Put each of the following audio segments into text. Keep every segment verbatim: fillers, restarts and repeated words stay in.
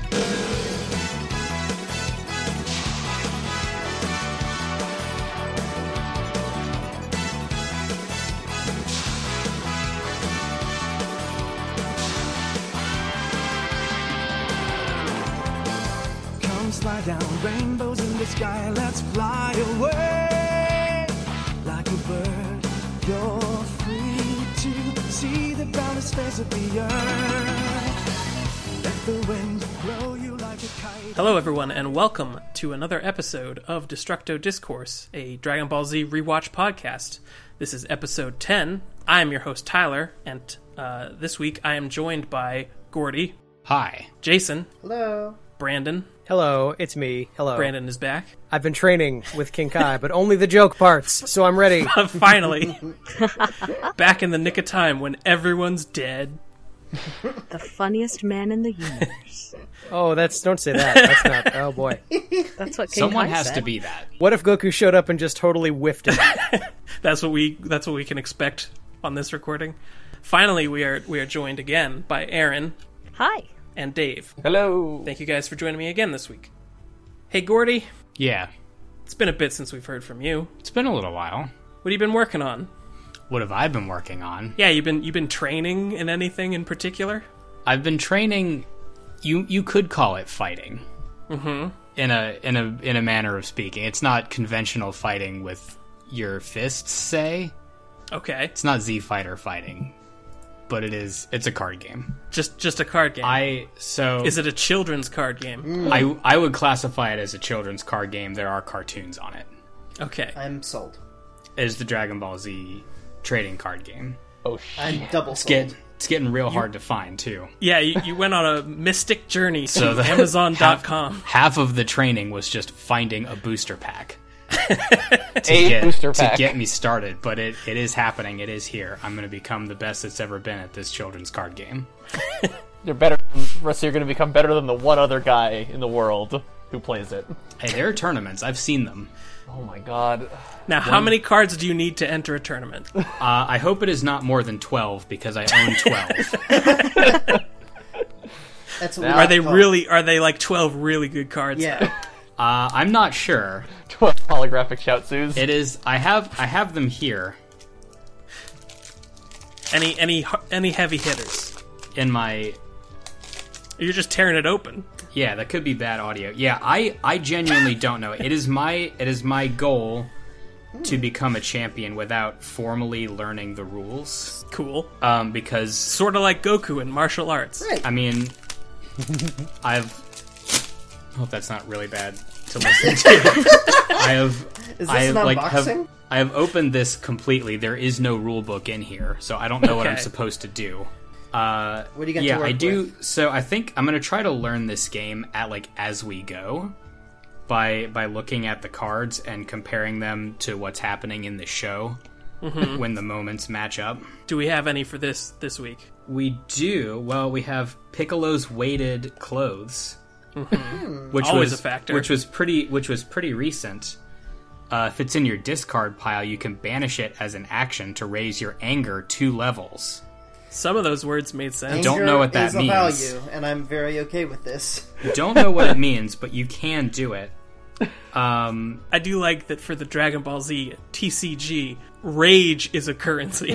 Slide down rainbows in the sky, let's fly away. Like a bird, you're free to see the boundless face of the earth. Let the wind blow you like a kite. Hello everyone, and welcome to another episode of Destructo Discourse, a Dragon Ball Z rewatch podcast. This is episode ten. I am your host Tyler, and uh, this week I am joined by Gordy. Hi. Jason. Hello. Brandon. Hello, it's me. Hello. Brandon is back. I've been training with King Kai, but only the joke parts, so I'm ready. Finally. Back in the nick of time when everyone's dead. The funniest man in the universe. Oh, that's don't say that. That's not. Oh boy. That's what King Someone Kai has said. to be that. What if Goku showed up and just totally whiffed it? That's what we that's what we can expect on this recording. Finally, we are we are joined again by Aaron. Hi. And Dave. Hello. Thank you guys for joining me again this week. Hey, Gordy. Yeah. It's been a bit since we've heard from you. It's been a little while. What have you been working on? What have I been working on? Yeah, you've been you've been training in anything in particular? I've been training. You you could call it fighting. Mm-hmm. In a in a in a manner of speaking, it's not conventional fighting with your fists. Say. Okay. It's not Z Fighter fighting, but it is. It's a card game. Just just a card game. I so Is it a children's card game? I I would classify it as a children's card game. There are cartoons on it. Okay. I'm sold. It is the Dragon Ball Z trading card game. Oh shit. I'm double It's sold. get it's getting real hard to find too. Yeah, you, you went on a mystic journey to So the- Amazon dot com. Half, half of the training was just finding a booster pack. to A get, booster to pack. get me started, but it, it is happening. It is here. I'm going to become the best it's ever been at this children's card game. You're better, Russ. You're going to become better than the one other guy in the world who plays it. Hey, there are tournaments. I've seen them. Oh my god. Now, how many cards do you need to enter a tournament? Uh, I hope it is not more than twelve because I own twelve. That's what we Are like they to call- really? Are they like twelve really good cards? Yeah. uh, I'm not sure. twelve holographic shoutsus. It is. I have. I have them here Any any any heavy hitters? in my. You're just tearing it open. Yeah, that could be bad audio. Yeah, I, I genuinely don't know. It is my it is my goal to become a champion without formally learning the rules. Cool. Um, because Sort of like Goku in martial arts. Right. I mean, I've. I hope that's not really bad to listen to. I have. Is this I have, an like unboxing? have. I have opened this completely. There is no rule book in here, so I don't know what I'm Okay. supposed to do. Uh, What do you got to yeah, work I do. with? So I think I'm gonna try to learn this game at like as we go, by by looking at the cards and comparing them to what's happening in the show when the moments match up. Do we have any for this this week? We do. Well, we have Piccolo's weighted clothes, which Always was a factor. which was pretty which was pretty recent. Uh, if it's in your discard pile, you can banish it as an action to raise your anger two levels. Some of those words made sense. Don't know what that is means. a value, and I'm very okay with this. Don't know what it means, but you can do it. Um, I do like that for the Dragon Ball Z T C G, rage is a currency.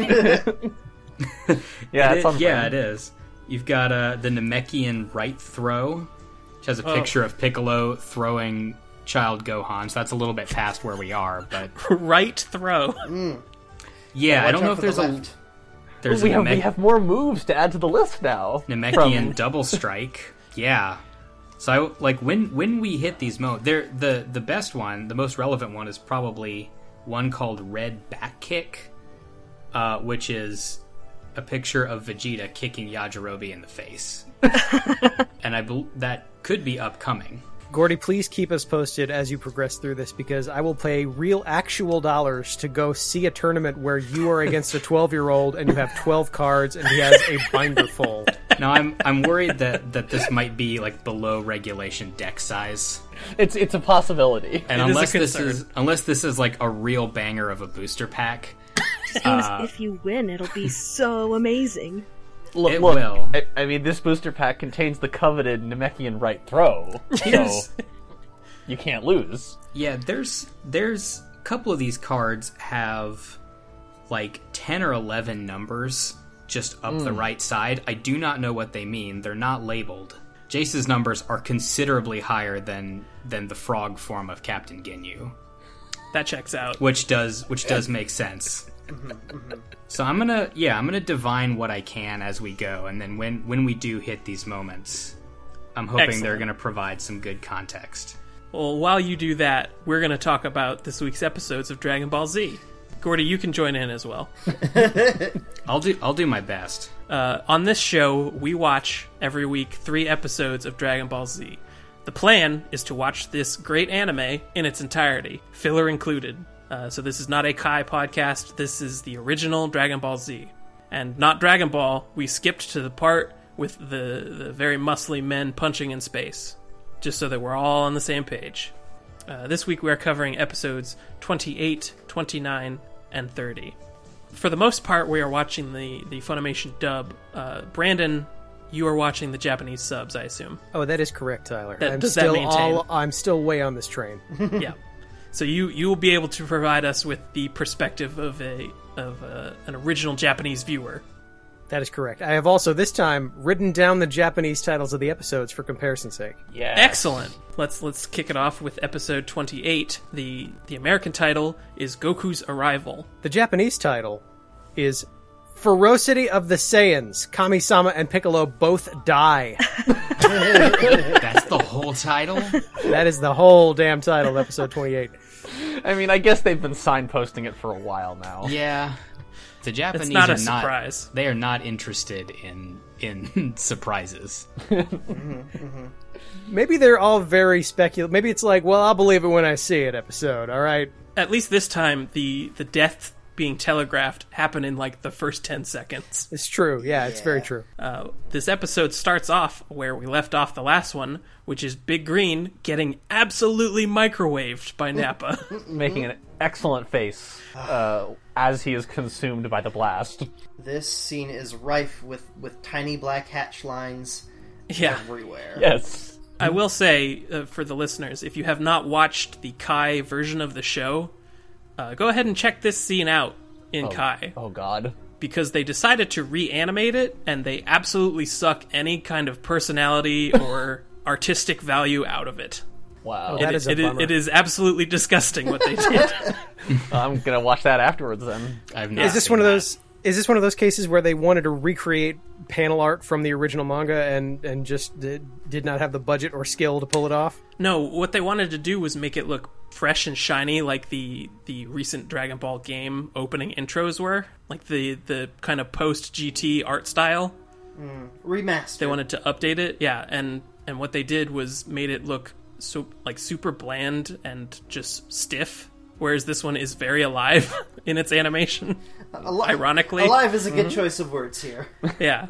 yeah, it it's on is, yeah, brand. it is. You've got uh, the Namekian right throw, which has a Oh. picture of Piccolo throwing Child Gohan. So that's a little bit past where we are, but Right throw. yeah, I Watch don't know out if for there's the a left. there's we a have Namek- we have more moves to add to the list now. Namekian From- double strike. Yeah. So I, like when when we hit these mo, there the the best one, the most relevant one is probably one called Red Back Kick, uh, which is a picture of Vegeta kicking Yajirobe in the face, and I bel that could be upcoming. Gordy, please keep us posted as you progress through this, because I will pay real actual dollars to go see a tournament where you are against a twelve-year-old and you have twelve cards and he has a binder full. Now I'm I'm worried that, that this might be like below regulation deck size, It's it's a possibility. and It is a unless this concern. is unless this is like a real banger of a booster pack. Seems if you win, it'll be so amazing. Look, It look, will. I, I mean, this booster pack contains the coveted Namekian right throw, so Yes. you can't lose. Yeah, there's there's a couple of these cards have like ten or eleven numbers just up the right side. I do not know what they mean. They're not labeled. Jace's numbers are considerably higher than than the frog form of Captain Ginyu, That checks out. which does which does make sense. So I'm gonna yeah I'm gonna divine what I can as we go, and then when when we do hit these moments, I'm hoping Excellent. they're gonna provide some good context. Well, while you do that, we're going to talk about this week's episodes of Dragon Ball Z. Gordy, you can join in as well. I'll do I'll do my best. Uh, on this show, we watch every week three episodes of Dragon Ball Z. The plan is to watch this great anime in its entirety, filler included. Uh, so this is not a Kai podcast. This is the original Dragon Ball Z. And not Dragon Ball, we skipped to the part with the, the very muscly men punching in space, just so that we're all on the same page. Uh, this week we are covering episodes twenty-eight, twenty-nine, and thirty. For the most part, we are watching the, the Funimation dub. Uh, Brandon, you are watching the Japanese subs, I assume. Oh, that is correct, Tyler. That- I'm does that still maintain? all, I'm still way on this train. Yeah. So you you will be able to provide us with the perspective of a of a, an original Japanese viewer. That is correct. I have also this time written down the Japanese titles of the episodes for comparison's sake. Yeah. Excellent. Let's let's kick it off with episode twenty-eight. The the American title is Goku's Arrival. The Japanese title is Ferocity of the Saiyans. Kami-sama and Piccolo both die. That's the whole title? That is the whole damn title of episode twenty-eight. I mean, I guess they've been signposting it for a while now. Yeah. The Japanese It's not a are not surprise. they are not interested in in surprises. Maybe they're all very speculative. Maybe it's like, well, I'll believe it when I see it episode, all right? At least this time, the the death being telegraphed happened in like the first ten seconds. It's true. Yeah, it's very true. Uh, this episode starts off where we left off the last one, which is Big Green getting absolutely microwaved by Nappa. Making an excellent face uh, as he is consumed by the blast. This scene is rife with, with tiny black hatch lines Yeah. everywhere. Yes. I will say, uh, for the listeners, if you have not watched the Kai version of the show, uh, go ahead and check this scene out in Kai, Oh, God. because they decided to reanimate it, and they absolutely suck any kind of personality or artistic value out of it. Wow. Oh, that It- is a it, bummer. it is absolutely disgusting what they did. I'm going to watch that afterwards then. I've not Is this seen one of that. those? Is this one of those cases where they wanted to recreate panel art from the original manga and and just did, did not have the budget or skill to pull it off? No, what they wanted to do was make it look fresh and shiny like the the recent Dragon Ball game opening intros were. Like the, the kind of post-G T art style. Remastered. They wanted to update it, yeah, and, and what they did was made it look so like super bland and just stiff, whereas this one is very alive in its animation. Ali- ironically. Alive is a good choice of words here. Yeah.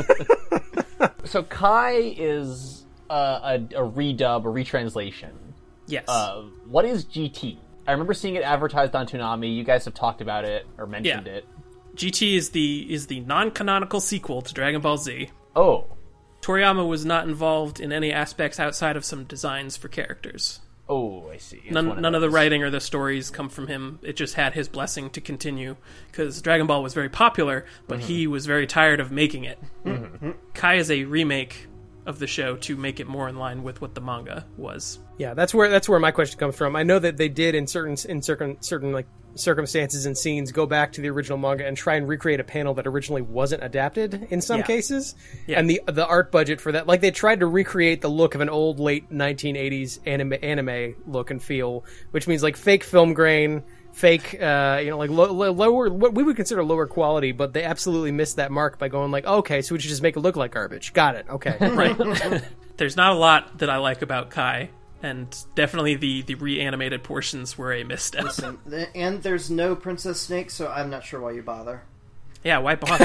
So Kai is uh, a, a redub, a retranslation. Yes. Uh, what is G T? I remember seeing it advertised on Toonami. You guys have talked about it or mentioned Yeah. it. G T is the is the non-canonical sequel to Dragon Ball Z. Oh, Toriyama was not involved in any aspects outside of some designs for characters. oh, I see. It's one None, none of the those. writing or the stories come from him. It just had his blessing to continue, because Dragon Ball was very popular, but Mm-hmm. he was very tired of making it. Kai is a remake of the show to make it more in line with what the manga was. Yeah, that's where that's where my question comes from. I know that they did in certain in certain certain like circumstances and scenes go back to the original manga and try and recreate a panel that originally wasn't adapted in some Yeah. cases. Yeah. And the the art budget for that, like they tried to recreate the look of an old late nineteen eighties anime anime look and feel, which means like fake film grain, fake uh, you know like lo- lo- lower what we would consider lower quality, but they absolutely missed that mark by going like, okay, so we should just make it look like garbage. Got it. Okay. Right. There's not a lot that I like about Kai, and definitely the, the reanimated portions were a misstep. Listen, th- and there's no Princess Snake, so I'm not sure why you bother. Yeah, why bother?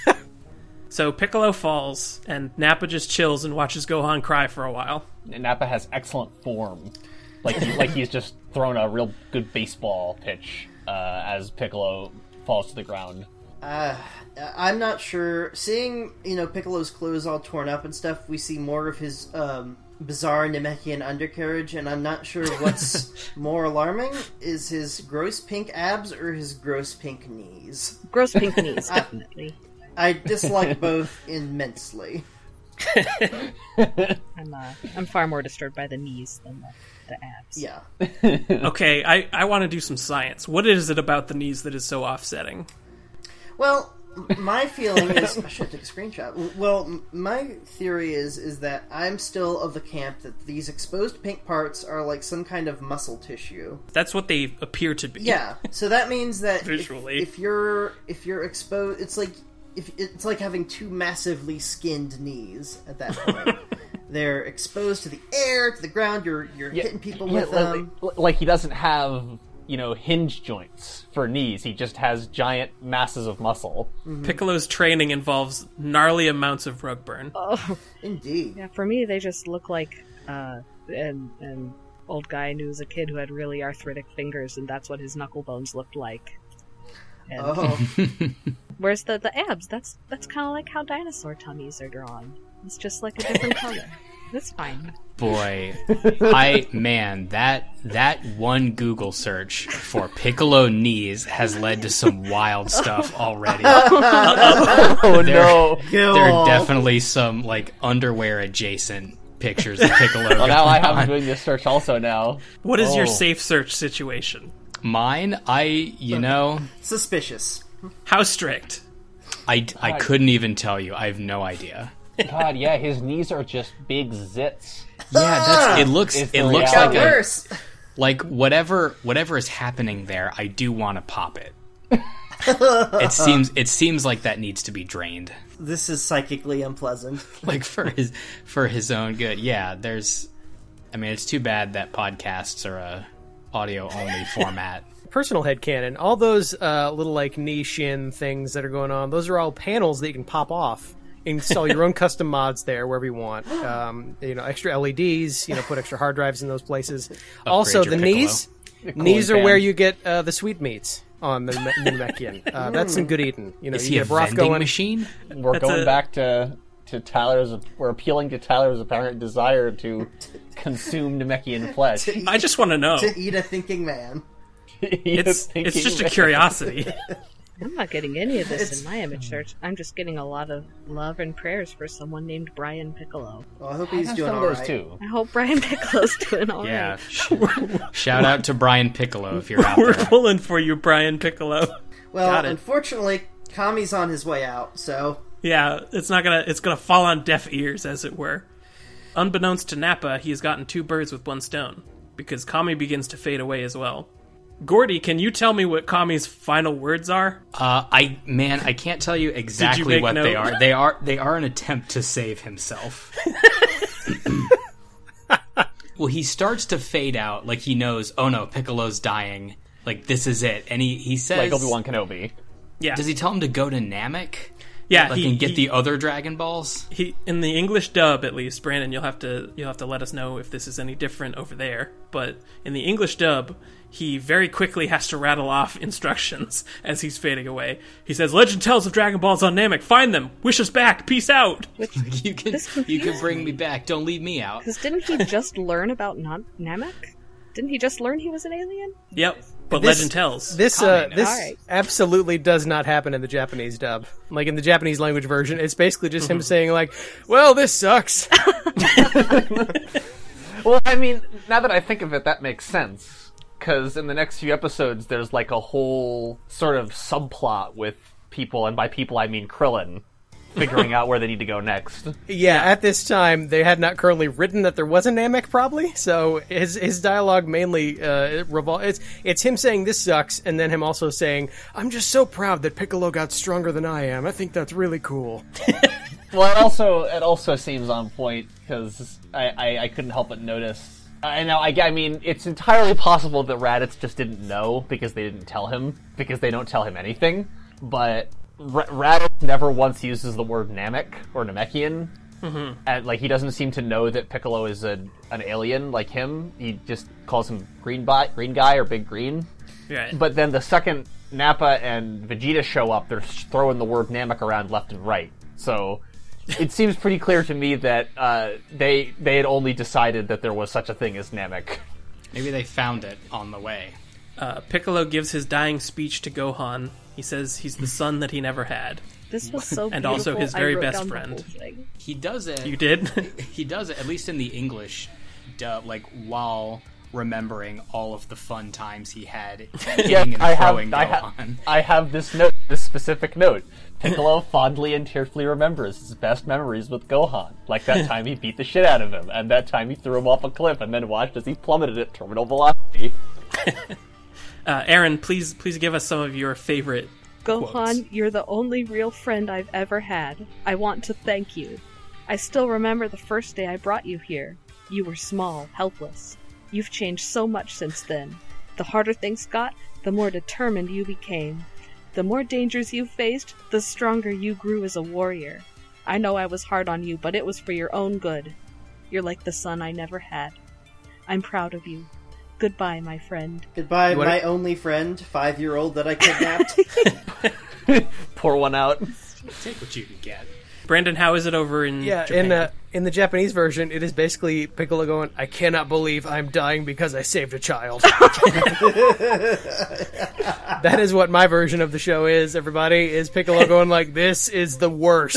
So Piccolo falls, and Nappa just chills and watches Gohan cry for a while. Nappa has excellent form. Like he, like he's just thrown a real good baseball pitch uh, as Piccolo falls to the ground. Uh, I'm not sure. Seeing, you know, Piccolo's clothes all torn up and stuff, we see more of his um, bizarre Namekian undercarriage, and I'm not sure what's more alarming, is his gross pink abs or his gross pink knees. Gross pink knees, definitely. I, I dislike both immensely. I'm uh, I'm far more disturbed by the knees than the, the abs. Yeah. Okay, I, I want to do some science. What is it about the knees that is so offsetting? Well, my feeling is... I should take a screenshot. Well, m- my theory is is that I'm still of the camp that these exposed pink parts are like some kind of muscle tissue. That's what they appear to be. Yeah, so that means that if, Visually. if you're if you're exposed, it's like if it's like having two massively skinned knees at that point. They're exposed to the air, to the ground. You're you're Yeah, hitting people yeah, with like, them. like he doesn't have, you know, hinge joints for knees. He just has giant masses of muscle. Piccolo's training involves gnarly amounts of rug burn. Oh, Indeed. yeah. For me, they just look like uh, an an old guy who was a kid who had really arthritic fingers, and that's what his knuckle bones looked like. And Oh, where's the the abs? That's that's kind of like how dinosaur tummies are drawn. It's just like a different color. That's fine. Boy, I man, that that one Google search for Piccolo knees has led to some wild stuff already. Oh There- no! There are definitely some like underwear adjacent pictures of Piccolo. Well, now I going have on. doing this search also now. What is your Oh. safe search situation? Mine, I you know, suspicious. How strict? I I couldn't even tell you. I have no idea. God, yeah, his knees are just big zits. Yeah, that's it. Looks It's it the looks Got like a, worse. like whatever whatever is happening there. I do want to pop it. It seems it seems like that needs to be drained, This is psychically unpleasant. like for his for his own good. Yeah, there's. I mean, it's too bad that podcasts are a audio only format. Personal headcanon. All those uh, little like knee shin things that are going on, those are all panels that you can pop off. Install your own custom mods there wherever you want. Um, you know, extra L E Ds. You know, put extra hard drives in those places. also, your the Piccolo. knees. Cooling Knees are fan. where you get uh, the sweetmeats on the Namekian. Uh, that's some good eating. You know, Is you he a get broth vending going. machine? We're That's going a- back to to Tyler's. We're appealing to Tyler's apparent desire to consume Namekian flesh. I just want to know. To eat a thinking man. It's it's just a curiosity. I'm not getting any of this It's- in my image search. I'm just getting a lot of love and prayers for someone named Brian Piccolo. Well, I hope he's He's doing some of all those right. too. I hope Brian Piccolo's doing all right. Yeah. Shout out to Brian Piccolo if you're out We're there. pulling for you, Brian Piccolo. Well, Got it. unfortunately, Kami's on his way out, so Yeah, it's not gonna it's gonna fall on deaf ears, as it were. Unbeknownst to Nappa, he has gotten two birds with one stone, because Kami begins to fade away as well. Gordy, can you tell me what Kami's final words are? Uh, I man, I can't tell you exactly make what they note? are. They are they are an attempt to save himself. Well, he starts to fade out, like he knows. Oh no, Piccolo's dying. Like this is it, and he he says, Like Obi-Wan Kenobi. Yeah, does he tell him to go to Namek? yeah, Like he, and get he- the other Dragon Balls? he in the English dub at least. Brandon, you'll have to you'll have to let us know if this is any different over there. But in the English dub, he very quickly has to rattle off instructions as he's fading away. He says, "Legend tells of Dragon Balls on Namek. Find them. Wish us back. Peace out." Which, You can This you can confused bring me back. Don't leave me out. because didn't he just learn about Nam- Namek? Didn't he just learn he was an alien? Yep. But This- legend tells. This uh, Kami this knows. Alright. absolutely does not happen in the Japanese dub. Like in the Japanese language version, it's basically just him saying like, "Well, this sucks." Well, I mean, now that I think of it, that makes sense. Because in the next few episodes, there's like a whole sort of subplot with people, and by people I mean Krillin, figuring out where they need to go next. Yeah, at this time they had not currently written that there was a Namek, probably. So his his dialogue mainly uh, revol- it's it's him saying this sucks, and then him also saying, "I'm just so proud that Piccolo got stronger than I am. I think that's really cool." Well, it also it also seems on point because I, I, I couldn't help but notice. I know. I, I mean, it's entirely possible that Raditz just didn't know because they didn't tell him because they don't tell him anything. But R- Raditz never once uses the word Namek or Namekian. Mm-hmm. And like he doesn't seem to know that Piccolo is a, an alien like him. He just calls him Green Bi- Green Guy or Big Green. Right. But then the second Nappa and Vegeta show up, they're throwing the word Namek around left and right. So it seems pretty clear to me that uh, they they had only decided that there was such a thing as Namek. Maybe they found it on the way. Uh, Piccolo gives his dying speech to Gohan. He says he's the son that he never had. This was so And beautiful. also his I very wrote best down the friend. whole thing. He does it. You did? He does it, at least in the English dub, like, while remembering all of the fun times he had hitting Yes, and I have, throwing I, Gohan. have, I have this note, this specific note. Piccolo fondly and tearfully remembers his best memories with Gohan, like that time he beat the shit out of him, and that time he threw him off a cliff and then watched as he plummeted at terminal velocity. Uh, Aaron, please please give us some of your favorite Gohan, quotes. you're the only real friend I've ever had. I want to thank you. I still remember the first day I brought you here. You were small, helpless. You've changed so much since then. The harder things got, the more determined you became. The more dangers you faced, the stronger you grew as a warrior. I know I was hard on you, but it was for your own good. You're like the son I never had. I'm proud of you. Goodbye, my friend. Goodbye, You wanna- my only friend, five-year-old that I kidnapped. Pour one out. Take what you can get. Brandon, how is it over in Yeah, Japan? in uh, in the Japanese version, it is basically Piccolo going, "I cannot believe I'm dying because I saved a child." That is what my version of the show is. Everybody is Piccolo going like, "This is the worst."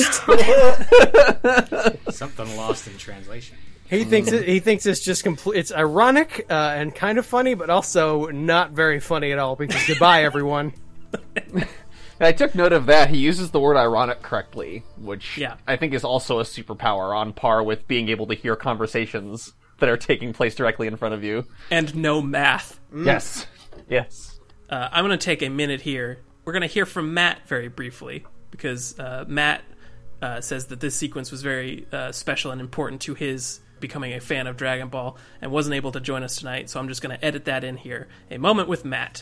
Something lost in translation. He thinks it, he thinks it's just complete. It's ironic uh, and kind of funny, but also not very funny at all. Because goodbye, everyone. I took note of that. He uses the word ironic correctly, which Yeah. I think is also a superpower on par with being able to hear conversations that are taking place directly in front of you. And no math. Yes. Yes. Uh, I'm going to take a minute here. We're going to hear from Matt very briefly, because uh, Matt uh, says that this sequence was very uh, special and important to his becoming a fan of Dragon Ball, and wasn't able to join us tonight, so I'm just going to edit that in here. A moment with Matt.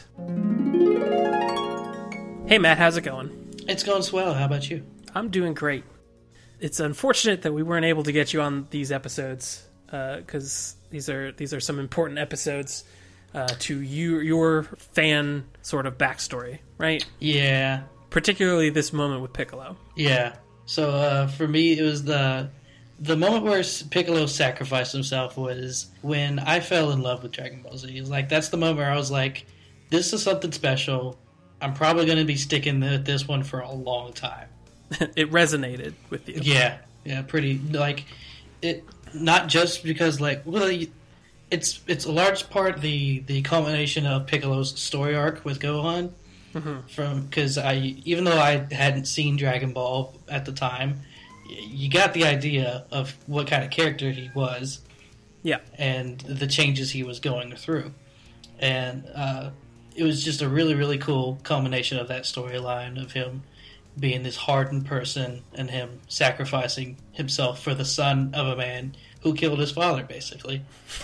Hey Matt, how's it going? It's going swell. How about you? I'm doing great. It's unfortunate that we weren't able to get you on these episodes, because uh, these are these are some important episodes uh, to you, your fan sort of backstory, right? Yeah, Particularly this moment with Piccolo. yeah. So uh, for me, it was the the moment where Piccolo sacrificed himself was when I fell in love with Dragon Ball Z. It was like that's the moment where I was like, "This is something special. I'm probably going to be sticking with this one for a long time." It resonated with you. Yeah, yeah, pretty like it. Not just because like well, it's it's a large part the the culmination of Piccolo's story arc with Gohan. Mm-hmm. From because I even though I hadn't seen Dragon Ball at the time, y- you got the idea of what kind of character he was Yeah. and the changes he was going through, and uh, it was just a really really cool culmination of that storyline of him being this hardened person and him sacrificing himself for the son of a man who killed his father, basically.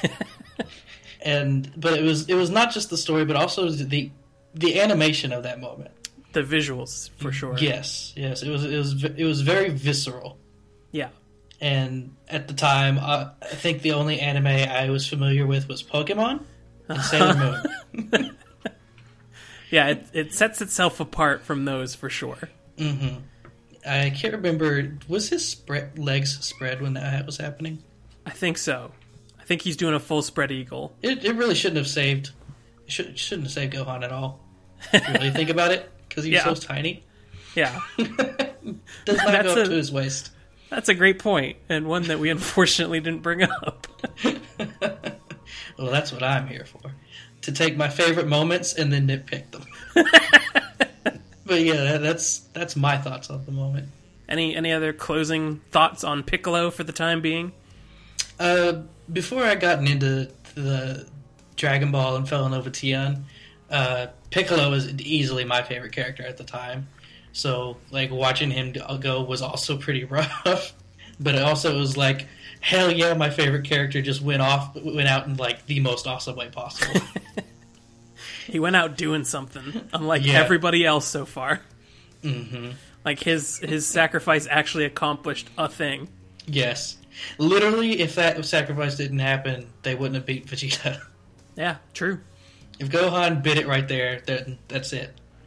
And but it was it was not just the story, but also the the animation of that moment. The visuals, for sure. Yes, yes, it was it was it was very visceral. Yeah. And at the time, uh, I think the only anime I was familiar with was Pokemon and Sailor Moon. Yeah, it, it sets itself apart from those for sure. hmm I can't remember. Was his spread, legs spread when that was happening? I think so. I think he's doing a full spread eagle. It, it really shouldn't have saved. It should, shouldn't have saved Gohan at all. If you really think about it, because he's Yeah. so tiny. Yeah. Does not That's go up a- to his waist. That's a great point, and one that we unfortunately didn't bring up. Well, that's what I'm here for. To take my favorite moments and then nitpick them. But yeah, that, that's that's my thoughts on the moment. Any any other closing thoughts on Piccolo for the time being? Uh, before I gotten into the Dragon Ball and fell in love with Tien, uh, Piccolo was easily my favorite character at the time. So, like, watching him go was also pretty rough. But it also was like, hell yeah, my favorite character just went off, went out in, like, the most awesome way possible. He went out doing something, unlike Yeah. everybody else so far. hmm Like, his, his sacrifice actually accomplished a thing. Yes. Literally, if that sacrifice didn't happen, they wouldn't have beat Vegeta. Yeah, true. If Gohan bit it right there, then that's it.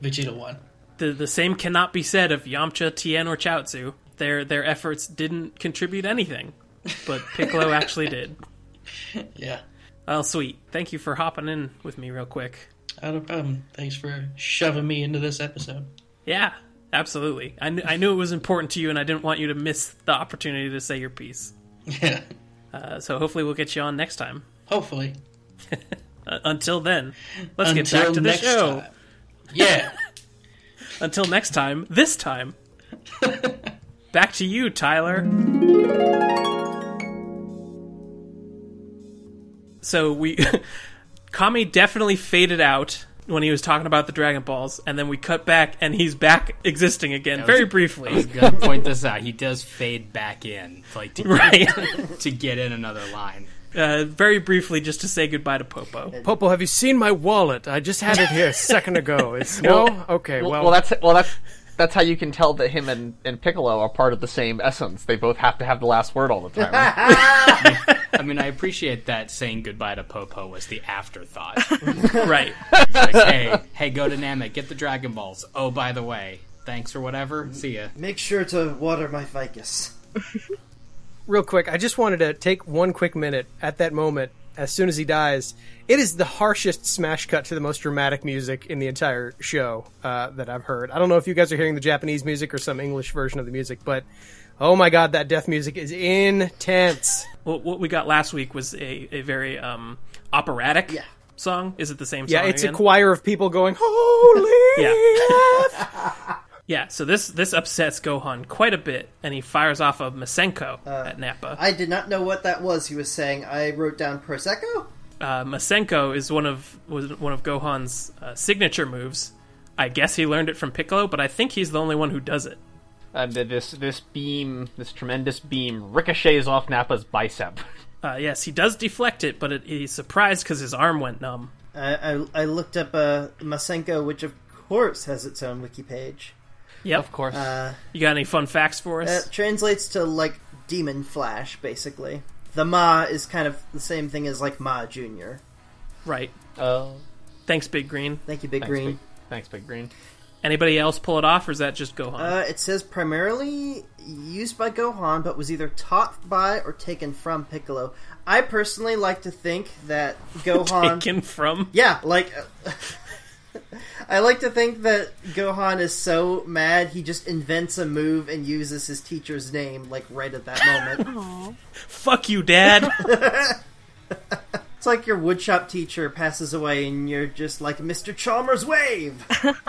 Vegeta won. The the same cannot be said of Yamcha, Tien, or Chaozu. Their their efforts didn't contribute anything, but Piccolo actually did. Yeah. Well, sweet. Thank you for hopping in with me real quick. Not a problem. Thanks for shoving me into this episode. Yeah, absolutely. I, kn- I knew it was important to you, and I didn't want you to miss the opportunity to say your piece. Yeah. Uh, so hopefully we'll get you on next time. Hopefully. Uh, until then, let's Until get back to the next show. time. Yeah. Until next time, this time. Back to you, Tyler. So we... Kami definitely faded out when he was talking about the Dragon Balls, and then we cut back, and he's back existing again, was- very I briefly. was gonna point this out. He does fade back in, like to, Right. to get in another line. Uh, very briefly, just to say goodbye to Popo. Popo, have you seen my wallet? I just had it here a second ago. It's no? Okay, Well, well, well, that's well, that's that's how you can tell that him and, and Piccolo are part of the same essence. They both have to have the last word all the time. I mean, I appreciate that saying goodbye to Popo was the afterthought. Right. Like, hey, hey, go to Namek, get the Dragon Balls. Oh, by the way, thanks or whatever. See ya. Make sure to water my ficus. real quick, I just wanted to take one quick minute at that moment. As soon as he dies, it is the harshest smash cut to the most dramatic music in the entire show uh, that I've heard. I don't know if you guys are hearing the Japanese music or some English version of the music, but oh my god, that death music is intense. Well, what we got last week was a, a very um, operatic Yeah. song. Is it the same song Yeah, it's again? a choir of people going, holy Yeah. F. Yeah, so this this upsets Gohan quite a bit, and he fires off a Masenko at Nappa. I did not know what that was he was saying. I wrote down Prosecco? Uh, Masenko is one of was one of Gohan's uh, signature moves. I guess he learned it from Piccolo, but I think he's the only one who does it. And this this beam, this tremendous beam, ricochets off Nappa's bicep. Uh, yes, he does deflect it, but it, he's surprised because his arm went numb. I, I, I looked up uh, Masenko, which of course has its own wiki page. Yep. Of course. Uh, You got any fun facts for us? It translates to, like, Demon Flash, basically. The Ma is kind of the same thing as, like, Ma Junior Right. Oh, Thanks, Big Green. Thank you, Big thanks, Green. Big, thanks, Big Green. Anybody else pull it off, or is that just Gohan? Uh, it says primarily used by Gohan, but was either taught by or taken from Piccolo. I personally like to think that Gohan... Taken from? Yeah, like... Uh, I like to think that Gohan is so mad he just invents a move and uses his teacher's name, like, right at that moment. Aw. Fuck you, Dad! It's like your woodshop teacher passes away and you're just like, Mister Chalmers Wave!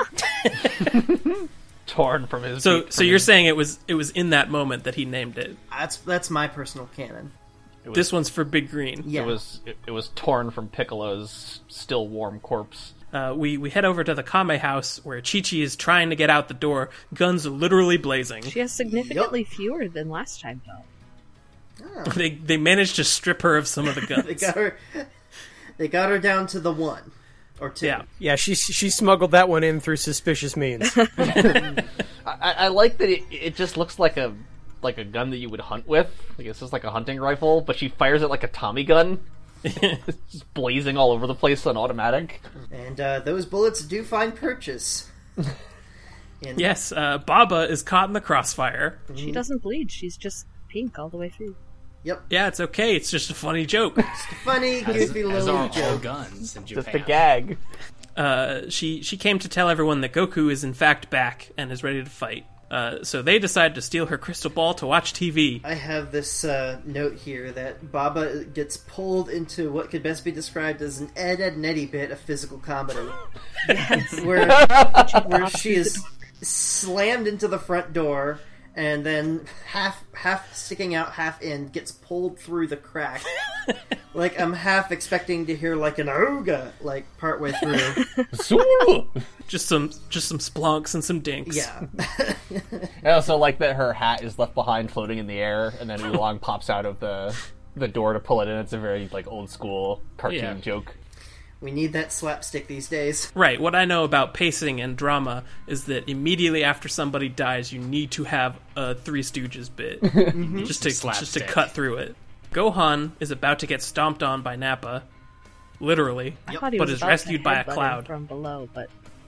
Torn from his. so, from so you're his- saying it was it was in that moment that he named it. That's that's my personal canon. it was, This one's for Big Green. Yeah. It was it, it was torn from Piccolo's still warm corpse. Uh, we, we head over to the Kame house where Chi-Chi is trying to get out the door, guns literally blazing. She has significantly fewer than last time, though. They they managed to strip her of some of the guns. They got her. They got her down to the one or two. Yeah. Yeah, she she smuggled that one in through suspicious means. I, I like that it, it just looks like a like a gun that you would hunt with. Like it's just like a hunting rifle, but she fires it like a Tommy gun. It's just blazing all over the place on automatic. And uh, those bullets do find purchase. In- Yes, uh, Baba is caught in the crossfire. She doesn't bleed. She's just pink all the way through. Yep. Yeah, it's okay. It's just a funny joke. Funny, As, goofy as little are all joke. guns in Just Japan. a gag. Uh, she she came to tell everyone that Goku is in fact back and is ready to fight. Uh, so they decide to steal her crystal ball to watch T V. I have this uh, note here that Baba gets pulled into what could best be described as an Ed, Ed, and Eddie bit of physical comedy. where where she is slammed into the front door and then half half sticking out, half in, gets pulled through the crack. Like, I'm half expecting to hear, like, an ooga, like, partway through. Just some just some splunks and some dinks. Yeah. I also like that her hat is left behind floating in the air, and then Oolong pops out of the the door to pull it in. It's a very like old school cartoon Yeah. joke. We need that slapstick these days. Right. What I know about pacing and drama is that immediately after somebody dies, you need to have a Three Stooges bit just to just to Slapstick. cut through it. Gohan is about to get stomped on by Nappa, literally, I thought he but was is about rescued to by a headbutt him cloud. from below, but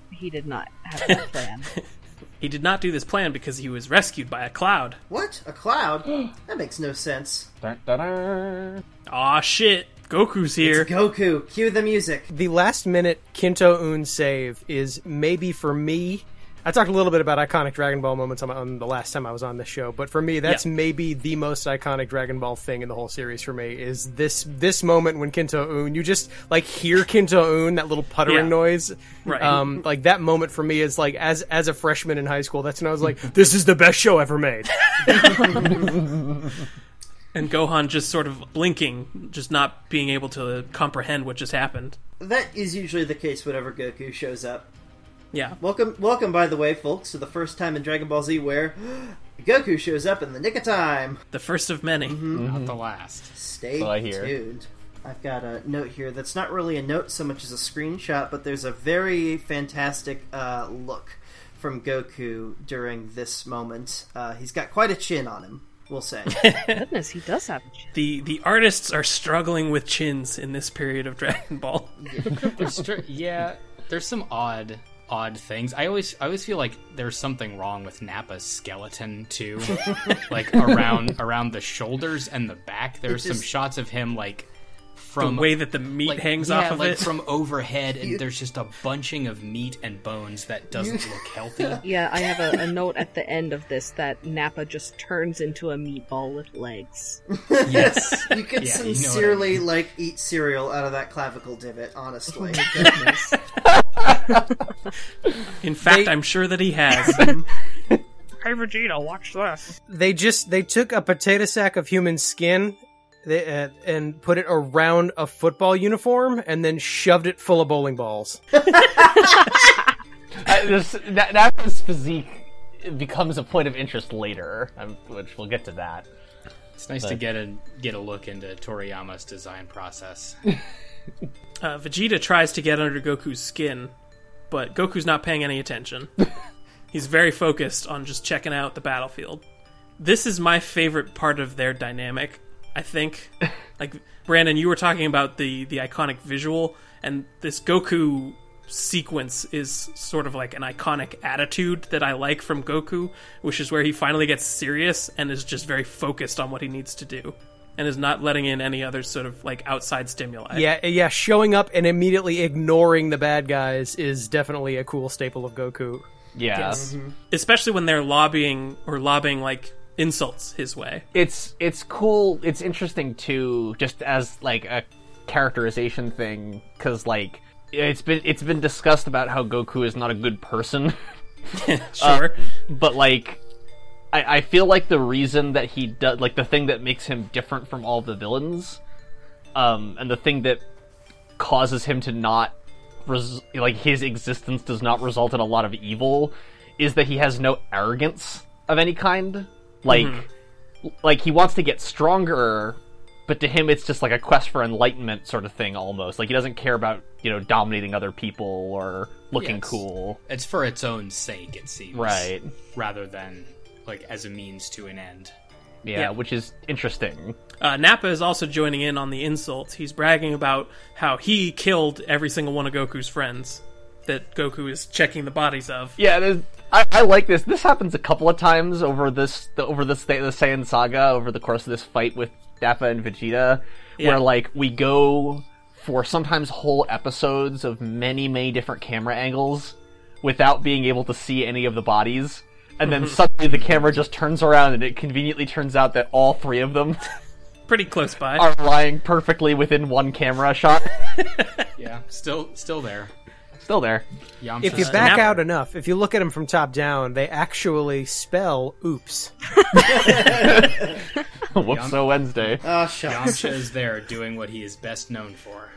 he did not have that plan. He did not do this plan because he was rescued by a cloud. What? A cloud? That makes no sense. Dun, dun, dun. Aw, shit. Goku's here. It's Goku. Cue the music. The last minute Kinto Un save is maybe for me. I talked a little bit about iconic Dragon Ball moments on, on the last time I was on this show, but for me, that's Yeah. maybe the most iconic Dragon Ball thing in the whole series for me, is this this moment when Kinto Un, you just, like, hear Kinto Un, that little puttering Yeah. noise. Right. Um, like, that moment for me is, like, as as a freshman in high school, that's when I was like, this is the best show ever made. And Gohan just sort of blinking, just not being able to comprehend what just happened. That is usually the case whenever Goku shows up. Yeah. Welcome, welcome, by the way, folks, to the first time in Dragon Ball Z where Goku shows up in the nick of time. The first of many. Not the last. Stay Well, I hear. tuned. I've got a note here that's not really a note so much as a screenshot, but there's a very fantastic uh, look from Goku during this moment. Uh, he's got quite a chin on him, we'll say. Goodness, he does have a chin. The the artists are struggling with chins in this period of Dragon Ball. There's str- yeah, there's some odd odd things. I always I always feel like there's something wrong with Nappa's skeleton too. Like around around the shoulders and the back. There's It some just- shots of him like The from way that the meat like, hangs yeah, off of like it. from overhead, and You- there's just a bunching of meat and bones that doesn't You- look healthy. Yeah, I have a, a note at the end of this that Nappa just turns into a meatball with legs. Yes. You could Yeah, you know what I sincerely, mean. like, eat cereal out of that clavicle divot, honestly. Goodness. In fact, They- I'm sure that he has. Hey Vegeta, watch this. They just, they took a potato sack of human skin they, uh, and put it around a football uniform and then shoved it full of bowling balls. I, this, Na- Nappa's physique becomes a point of interest later, um, which we'll get to that. It's nice to But- get a get a look into Toriyama's design process. Uh, Vegeta tries to get under Goku's skin, but Goku's not paying any attention. He's very focused on just checking out the battlefield. This is my favorite part of their dynamic, I think. Like, Brandon, you were talking about the, the iconic visual, and this Goku sequence is sort of like an iconic attitude that I like from Goku, which is where he finally gets serious and is just very focused on what he needs to do, and is not letting in any other sort of, like, outside stimuli. Yeah, yeah, showing up and immediately ignoring the bad guys is definitely a cool staple of Goku. Yeah. Yes. Especially when they're lobbying or lobbing like insults his way. It's it's cool. It's interesting too, just as like a characterization thing, because like it's been it's been discussed about how Goku is not a good person, Sure. but like I, I feel like the reason that he does like the thing that makes him different from all the villains, um, and the thing that causes him to not res- like his existence does not result in a lot of evil, is that he has no arrogance of any kind. Like, like he wants to get stronger, but to him it's just like a quest for enlightenment sort of thing almost. Like he doesn't care about, you know, dominating other people or looking Yes. cool. It's for its own sake, it seems. Right. Rather than, like, as a means to an end. Yeah, Yeah. which is interesting. Uh, Nappa is also joining in on the insults. He's bragging about how he killed every single one of Goku's friends that Goku is checking the bodies of. Yeah, there's- I, I like this. This happens a couple of times over this the, over this the Saiyan saga over the course of this fight with Nappa and Vegeta, Yeah. where like we go for sometimes whole episodes of many many different camera angles without being able to see any of the bodies, and then suddenly the camera just turns around and it conveniently turns out that all three of them Pretty close by. are lying perfectly within one camera shot. Yeah, still still there. Still there. Yamcha If you still back Nappa- out enough, if you look at them from top down, they actually spell oops. Whoops, so Wednesday. Oh, shucks. Yamcha is there doing what he is best known for.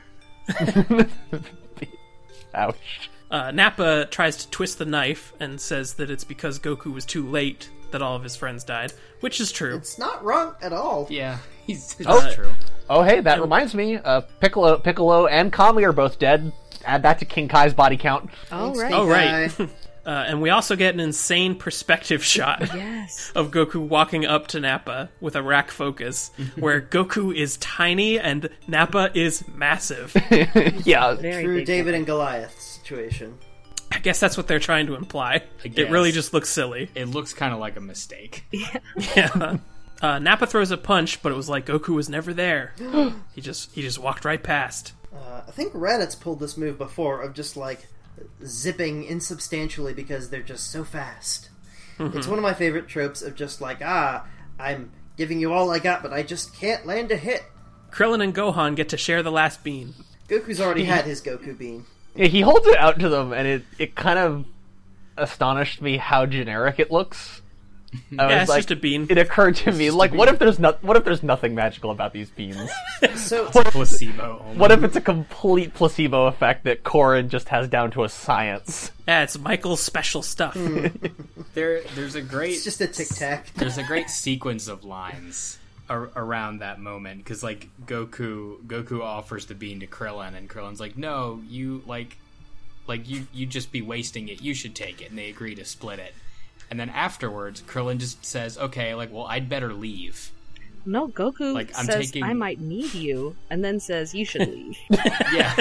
Ouch. Uh, Nappa tries to twist the knife and says that it's because Goku was too late that all of his friends died, which is true. It's not wrong at all. Yeah, he's it's Oh. true. Oh, hey, that reminds me. Uh, Piccolo, Piccolo, and Kami are both dead. Add that to King Kai's body count. Oh, Thanks, right. Oh, right. guy. Uh, and we also get an insane perspective shot Yes. of Goku walking up to Nappa with a rack focus, where Goku is tiny and Nappa is massive. Yeah, Very True big David and Goliath situation. I guess that's what they're trying to imply. I It really guess. just looks silly. It looks kind of like a mistake. Yeah. Uh, Nappa throws a punch, but it was like Goku was never there. he just he just walked right past. Uh, I think Raditz pulled this move before of just like zipping insubstantially because they're just so fast. It's one of my favorite tropes of just like, ah, I'm giving you all I got, but I just can't land a hit. Krillin and Gohan get to share the last bean. Goku's already had his Goku bean. Yeah, he holds it out to them, and it, it kind of astonished me how generic it looks. I Yeah, was it's like, just a bean. It occurred to me, like, what if there's not? What if there's nothing magical about these beans? So Placebo. Only. What if it's a complete placebo effect that Korin just has down to a science? Yeah, it's Michael's special stuff. There, there's a great. it's just a tic tac. There's a great sequence of lines ar- around that moment because, like, Goku, Goku offers the bean to Krillin, and Krillin's like, "No, you like, like you, you just be wasting it. You should take it." And they agree to split it. And then afterwards, Krillin just says, "Okay, like, well, I'd better leave." No, Goku Like, I'm says, taking- I might need you, and then says, you should leave. Yeah.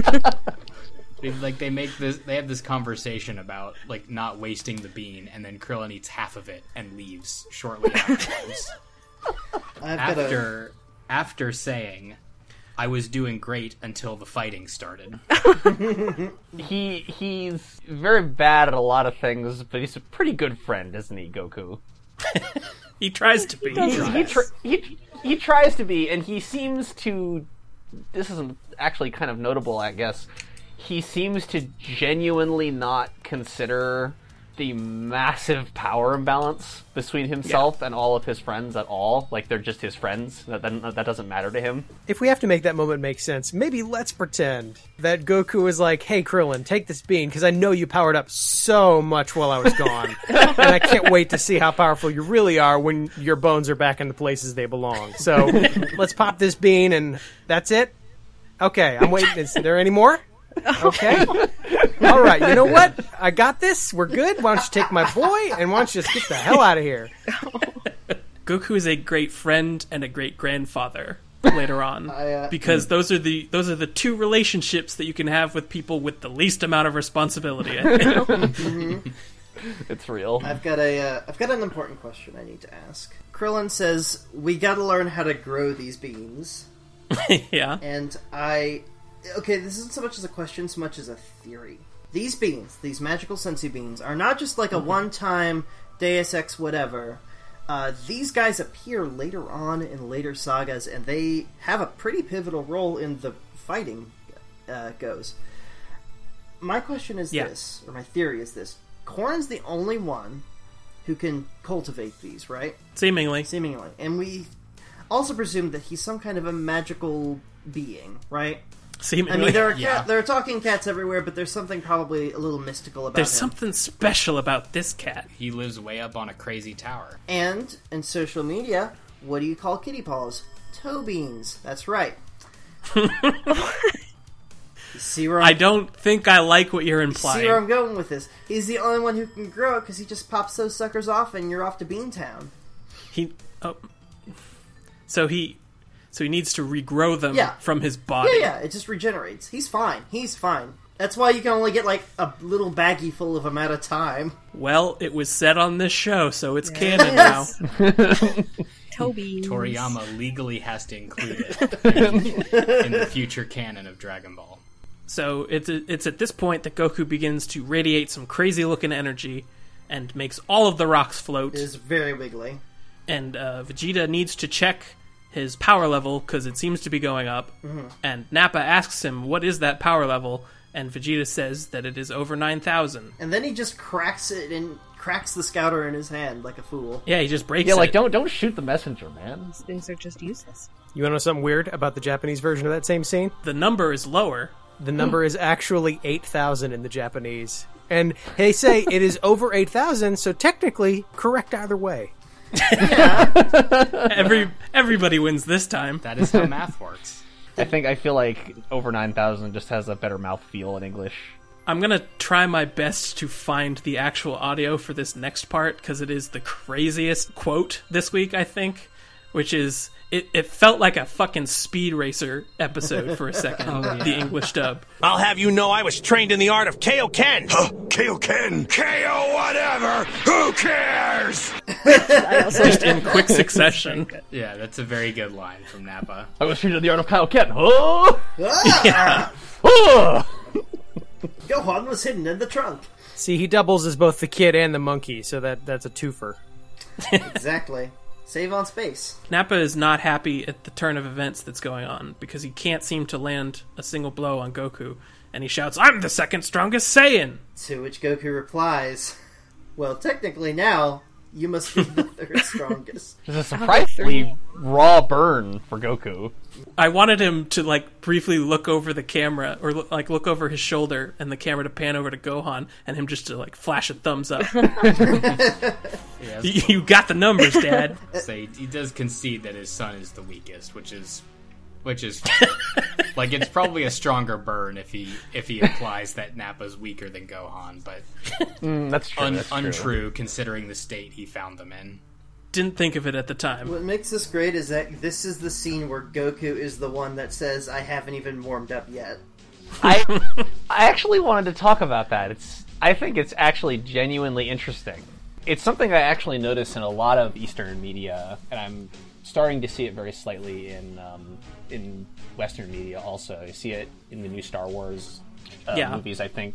They, like they make this, they have this conversation about like not wasting the bean, and then Krillin eats half of it and leaves shortly afterwards. I've got a, after after saying, "I was doing great until the fighting started." He he's very bad at a lot of things, but he's a pretty good friend, isn't he, Goku? He tries to be. He, he, tr- he, he tries to be, and he seems to... This is actually kind of notable, I guess. He seems to genuinely not consider the massive power imbalance between himself and all of his friends at all. Like, they're just his friends. That, that, that doesn't matter to him. If we have to make that moment make sense, maybe let's pretend that Goku is like, hey, Krillin, take this bean, because I know you powered up so much while I was gone. And I can't wait to see how powerful you really are when your bones are back in the places they belong. So let's pop this bean, and that's it? Okay, I'm waiting. Is there any more? Okay. All right, you know what? I got this. We're good. Why don't you take my boy, and why don't you just get the hell out of here? Goku is a great friend and a great grandfather later on, I, uh, because those are the those are the two relationships that you can have with people with the least amount of responsibility. I think. It's real. I've got a, uh, I've got an important question I need to ask. Krillin says we got to learn how to grow these beans, Yeah. and I, okay, this isn't so much as a question, so much as a theory. These beans, these magical sensu beans, are not just like a one-time Deus Ex whatever. Uh, these guys appear later on in later sagas, and they have a pretty pivotal role in the fighting uh, goes. My question is Yeah. this, or my theory is this. Korin's the only one who can cultivate these, right? Seemingly. Seemingly. And we also presume that he's some kind of a magical being, right? Seemingly. I mean, there are Yeah. cat, there are talking cats everywhere, but there's something probably a little mystical about There's him. something special about this cat. He lives way up on a crazy tower. And in social media, what do you call kitty paws? Toe beans. That's right. See where I'm, I don't think I like what you're see where implying. I'm going with this. He's the only one who can grow it because he just pops those suckers off and you're off to Beantown. He, oh, so he, so he needs to regrow them Yeah. from his body. Yeah, yeah, it just regenerates. He's fine. He's fine. That's why you can only get like a little baggie full of them at a time. Well, it was said on this show, so it's canon now. Toby. Toriyama legally has to include it in, in the future canon of Dragon Ball. So it's it's at this point that Goku begins to radiate some crazy looking energy and makes all of the rocks float. It is very wiggly. And uh, Vegeta needs to check his power level because it seems to be going up. Mm-hmm. And Nappa asks him, "What is that power level?" And Vegeta says that it is over nine thousand. And then he just cracks it and cracks the scouter in his hand like a fool. Yeah, he just breaks Yeah, like, it. don't don't shoot the messenger, man. These things are just useless. You want to know something weird about the Japanese version of that same scene? The number is lower. The number is actually eight thousand in the Japanese. And they say it is over eight thousand, so technically correct either way. Every everybody wins this time. That is how math works. I think I feel like over nine thousand just has a better mouthfeel in English. I'm gonna try my best to find the actual audio for this next part because it is the craziest quote this week, I think. which is it, it felt like a fucking Speed Racer episode for a second. Oh, yeah. The English dub. I'll have you know I was trained in the art of Kaioken. Huh? Kaioken? K O whatever! Who cares? I also Just in quick succession. Yeah, that's a very good line from Nappa. I was trained in the art of Kaioken. Oh! Ah! Oh! Gohan was hidden in the trunk. See, he doubles as both the kid and the monkey, so that that's a twofer. Exactly. Save on space. Nappa is not happy at the turn of events that's going on because he can't seem to land a single blow on Goku, and he shouts, "I'm the second strongest Saiyan!" To which Goku replies, "Well, technically now, you must be the third strongest." It's a surprisingly raw burn for Goku. I wanted him to like briefly look over the camera or look, like look over his shoulder and the camera to pan over to Gohan and him just to like flash a thumbs up. Yeah, you, you got the numbers, Dad. so he, he does concede that his son is the weakest, which is, which is like it's probably a stronger burn if he if he implies that Nappa's weaker than Gohan, but Mm, that's true. un, that's true. untrue considering the state he found them in. Didn't think of it at the time. What makes this great is that this is the scene where Goku is the one that says, "I haven't even warmed up yet." I I actually wanted to talk about that. It's I think it's actually genuinely interesting. It's something I actually notice in a lot of Eastern media, and I'm starting to see it very slightly in um, in Western media also. I see it in the new Star Wars uh, Yeah. movies, I think.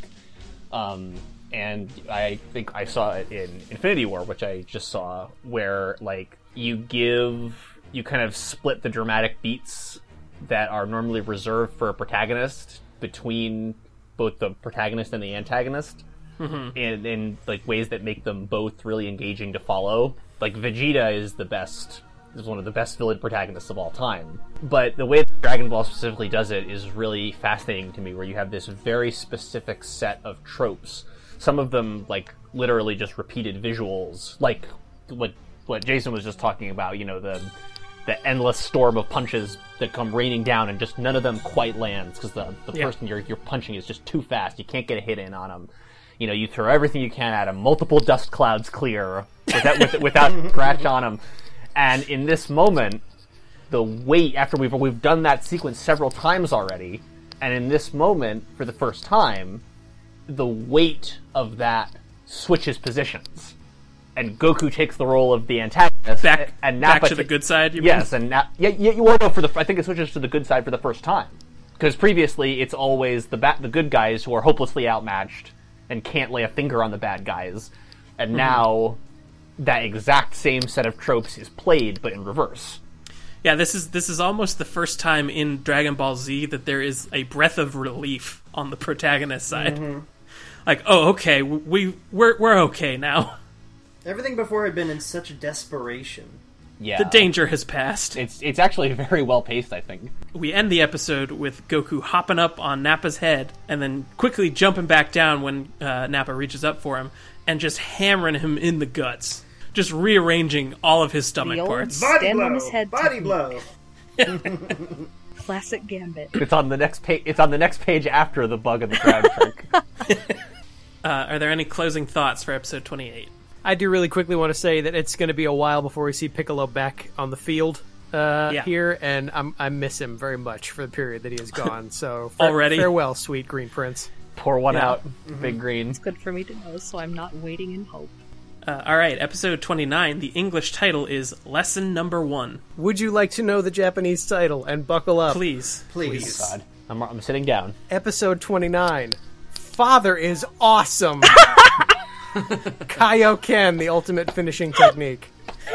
Um, and I think I saw it in Infinity War, which I just saw, where like you give you kind of split the dramatic beats that are normally reserved for a protagonist between both the protagonist and the antagonist, mm-hmm. in, in like ways that make them both really engaging to follow. Like Vegeta is the best, is one of the best villain protagonists of all time. But the way that Dragon Ball specifically does it is really fascinating to me, where you have this very specific set of tropes. Some of them, like, literally just repeated visuals, like what what Jason was just talking about, you know, the the endless storm of punches that come raining down, and just none of them quite lands, because the, the Yeah. person you're, you're punching is just too fast. You can't get a hit in on them. You know, you throw everything you can at them, multiple dust clouds clear, without, with, without scratch on them. And in this moment, the weight, after we've we've done that sequence several times already, and in this moment, for the first time, the weight of that switches positions. And Goku takes the role of the antagonist. Back, and back Nappa to the ta- good side, you Yes, mean? and Na- yeah, yeah, well, no, for the, I think it switches to the good side for the first time. Because previously, it's always the ba- the good guys who are hopelessly outmatched and can't lay a finger on the bad guys. And Mm-hmm. now, that exact same set of tropes is played, but in reverse. Yeah, this is this is almost the first time in Dragon Ball Z that there is a breath of relief on the protagonist side. Mm-hmm. Like, oh, okay, we we're we're okay now. Everything before had been in such desperation. Yeah. The danger has passed. It's it's actually very well paced, I think. We end the episode with Goku hopping up on Nappa's head and then quickly jumping back down when uh, Nappa reaches up for him and just hammering him in the guts. Just rearranging all of his stomach The old parts. Body Stand blow! on his head Body technique. blow! Classic Gambit. It's on the next page. It's on the next page after the bug in the crowd trick. Uh, are there any closing thoughts for episode twenty-eight? I do really quickly want to say that it's going to be a while before we see Piccolo back on the field uh, Yeah. here, and I'm, I miss him very much for the period that he is gone. So fa- Already? farewell, sweet Green Prince. Pour one Yeah. out, Big Green. It's good for me to know, so I'm not waiting in hope. Uh, all right, episode twenty-nine. The English title is Lesson Number One. Would you like to know the Japanese title? And buckle up. Please. Please. God, I'm, I'm sitting down. Episode twenty-nine. Father is awesome. Kaioken, the ultimate finishing technique.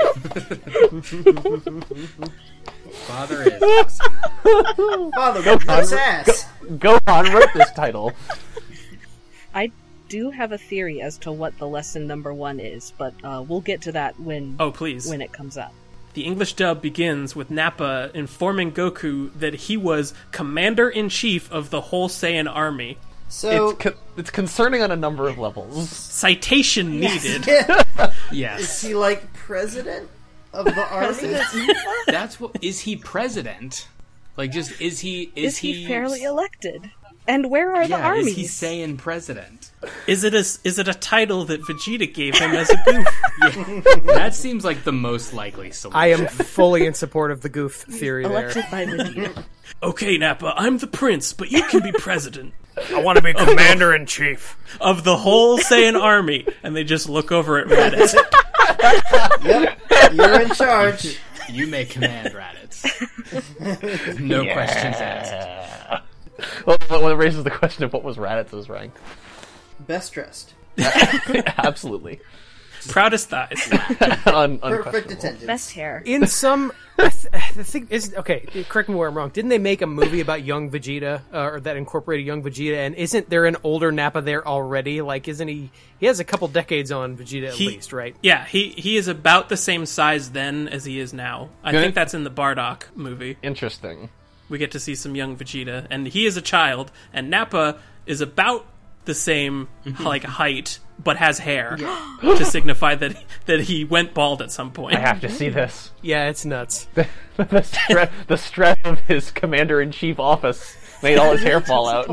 Father is awesome. Father whips Gohan, ass! Go- Gohan wrote this title. I do have a theory as to what the lesson number one is, but uh, we'll get to that when Oh, please. when it comes up. The English dub begins with Nappa informing Goku that he was Commander-in-Chief of the whole Saiyan army. So, It's co- it's concerning on a number of levels. Citation needed. is Yes, he like president of the army? that's what. Is he president? Like, just is he? Is, Is he fairly elected? And where are the Yeah, armies? is he Saiyan president? Is it a is it a title that Vegeta gave him as a goof? That seems like the most likely solution. I am fully in support of the goof theory there. Elected by Vegeta. Okay, Nappa, I'm the prince, but you can be president I want to be commander in chief. of the whole Saiyan army. And they just look over at Raditz. Yep, you're in charge. You may command Raditz. No questions asked. Well, well, it raises the question of what was Raditz's rank. Best dressed. Absolutely. Proudest thighs. Un- Perfect unquestionable. attendance. Best hair. In some, I th- the thing is, okay, correct me where I'm wrong. Didn't they make a movie about young Vegeta, uh, or that incorporated young Vegeta? And isn't there an older Nappa there already? Like, isn't he? He has a couple decades on Vegeta at He- least, right? Yeah, he, he is about the same size then as he is now. I Good. think that's in the Bardock movie. Interesting. We get to see some young Vegeta, and he is a child, and Nappa is about the same like height, but has hair to signify that that he went bald at some point. I have to see this. Yeah, it's nuts. the, stre- the stress of his commander-in-chief office made all his hair fall out.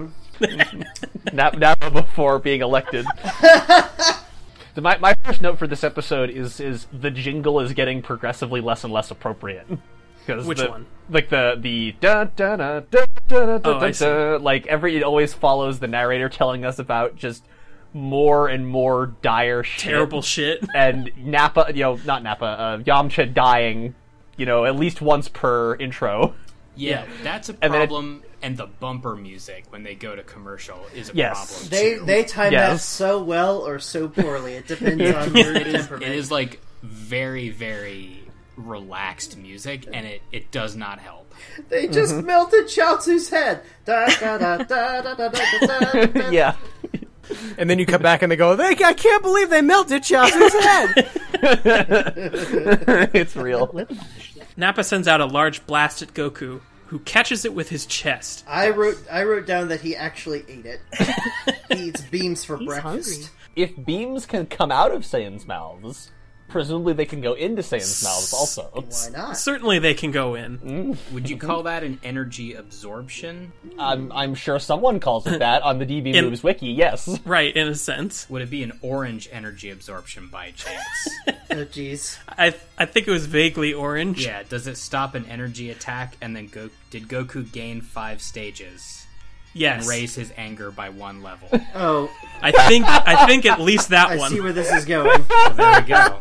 Nap- Nappa before being elected. So my, my first note for this episode is is the jingle is getting progressively less and less appropriate. Which the, one? Like the the da da da da da da Oh, I da see. da. Like every it always follows the narrator telling us about just more and more dire shit. Terrible shit. And Nappa, you know, not Nappa, uh, Yamcha dying, you know, at least once per intro. Yeah, that's a And then it- problem. And the bumper music when they go to commercial is a Yes. problem They too. they time Yes. that so well or so poorly. It depends on your It is, temperament. it is like very, very relaxed music, and it, it does not help. They just melted Chaozu's head. Da, da, da, da, da, da, da, da, da. Yeah. And then you come back and they go, they, I can't believe they melted Chaozu's head. It's real. Nappa sends out a large blast at Goku, who catches it with his chest. I wrote I wrote down that he actually ate it. He eats beams for He's breakfast. hungry. If beams can come out of Saiyan's mouths, presumably they can go into Saiyan's mouths also. Why not? Certainly they can go in. Would you call that an energy absorption? I'm, I'm sure someone calls it that on the D B In- Moves wiki, yes. Right, in a sense. Would it be an orange energy absorption by chance? Oh jeez. I I think it was vaguely orange. Yeah, does it stop an energy attack and then go did Goku gain five stages Yes. and raise his anger by one level? Oh, I think I think at least that I one. see where this is going. Well, there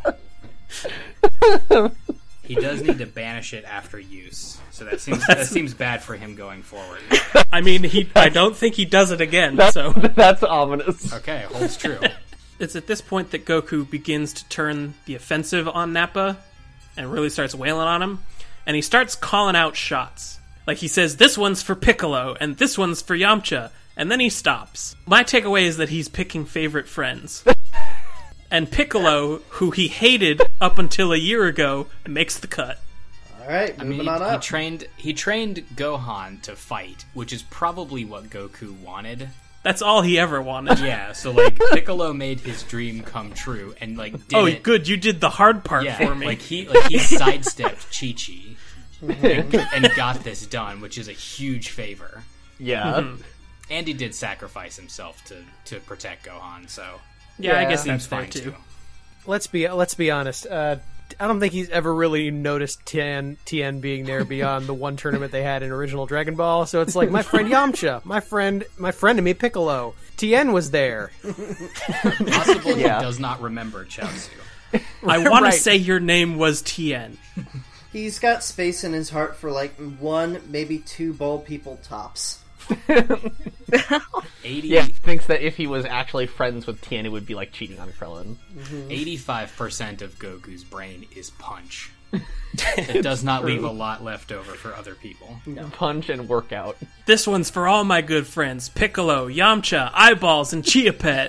we go. He does need to banish it after use, so that seems that seems bad for him going forward. I mean, he I don't think he does it again. That's, So that's ominous. Okay, holds true. it's at this point that Goku begins to turn the offensive on Nappa and really starts wailing on him, and he starts calling out shots. Like he says, this one's for Piccolo, and this one's for Yamcha, and then he stops. My takeaway is that he's picking favorite friends. And Piccolo, who he hated up until a year ago, makes the cut. All right, I moving mean, on he up. trained he trained Gohan to fight, which is probably what Goku wanted. That's all he ever wanted. Yeah, so like Piccolo made his dream come true, and like did Oh, it. good, you did the hard part Yeah, for me. like he like he sidestepped Chi Chi and, and got this done, which is a huge favor. Yeah. And he did sacrifice himself to to protect Gohan, so yeah, I Yeah, guess that's he's there fine too. too. let's be let's be honest. Uh, I don't think he's ever really noticed Tien Tien being there beyond the one tournament they had in original Dragon Ball. So it's like my friend Yamcha, my friend, my friend to me Piccolo. Tien was there. Possibly Yeah. he does not remember Chaozu. I want Right. to say your name was Tien. He's got space in his heart for like one, maybe two bowl people tops. eighty, Yeah, he thinks that if he was actually friends with Tien, it would be like cheating on Krillin. eighty-five percent of Goku's brain is punch. It does not leave a lot left over for other people. Punch and workout. This one's for all my good friends: Piccolo, Yamcha, Eyeballs, and Chia Pet.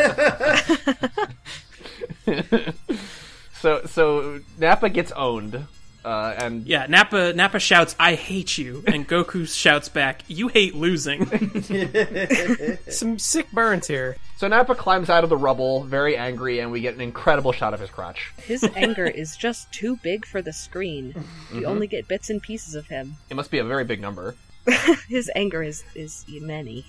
So, so Nappa gets owned, uh, and Yeah, Nappa Nappa shouts, "I hate you," and Goku shouts back, "You hate losing." Some sick burns here. so Nappa climbs out of the rubble, very angry, and we get an incredible shot of his crotch. His anger is just too big for the screen. You only get bits and pieces of him. It must be a very big number. His anger is, is many.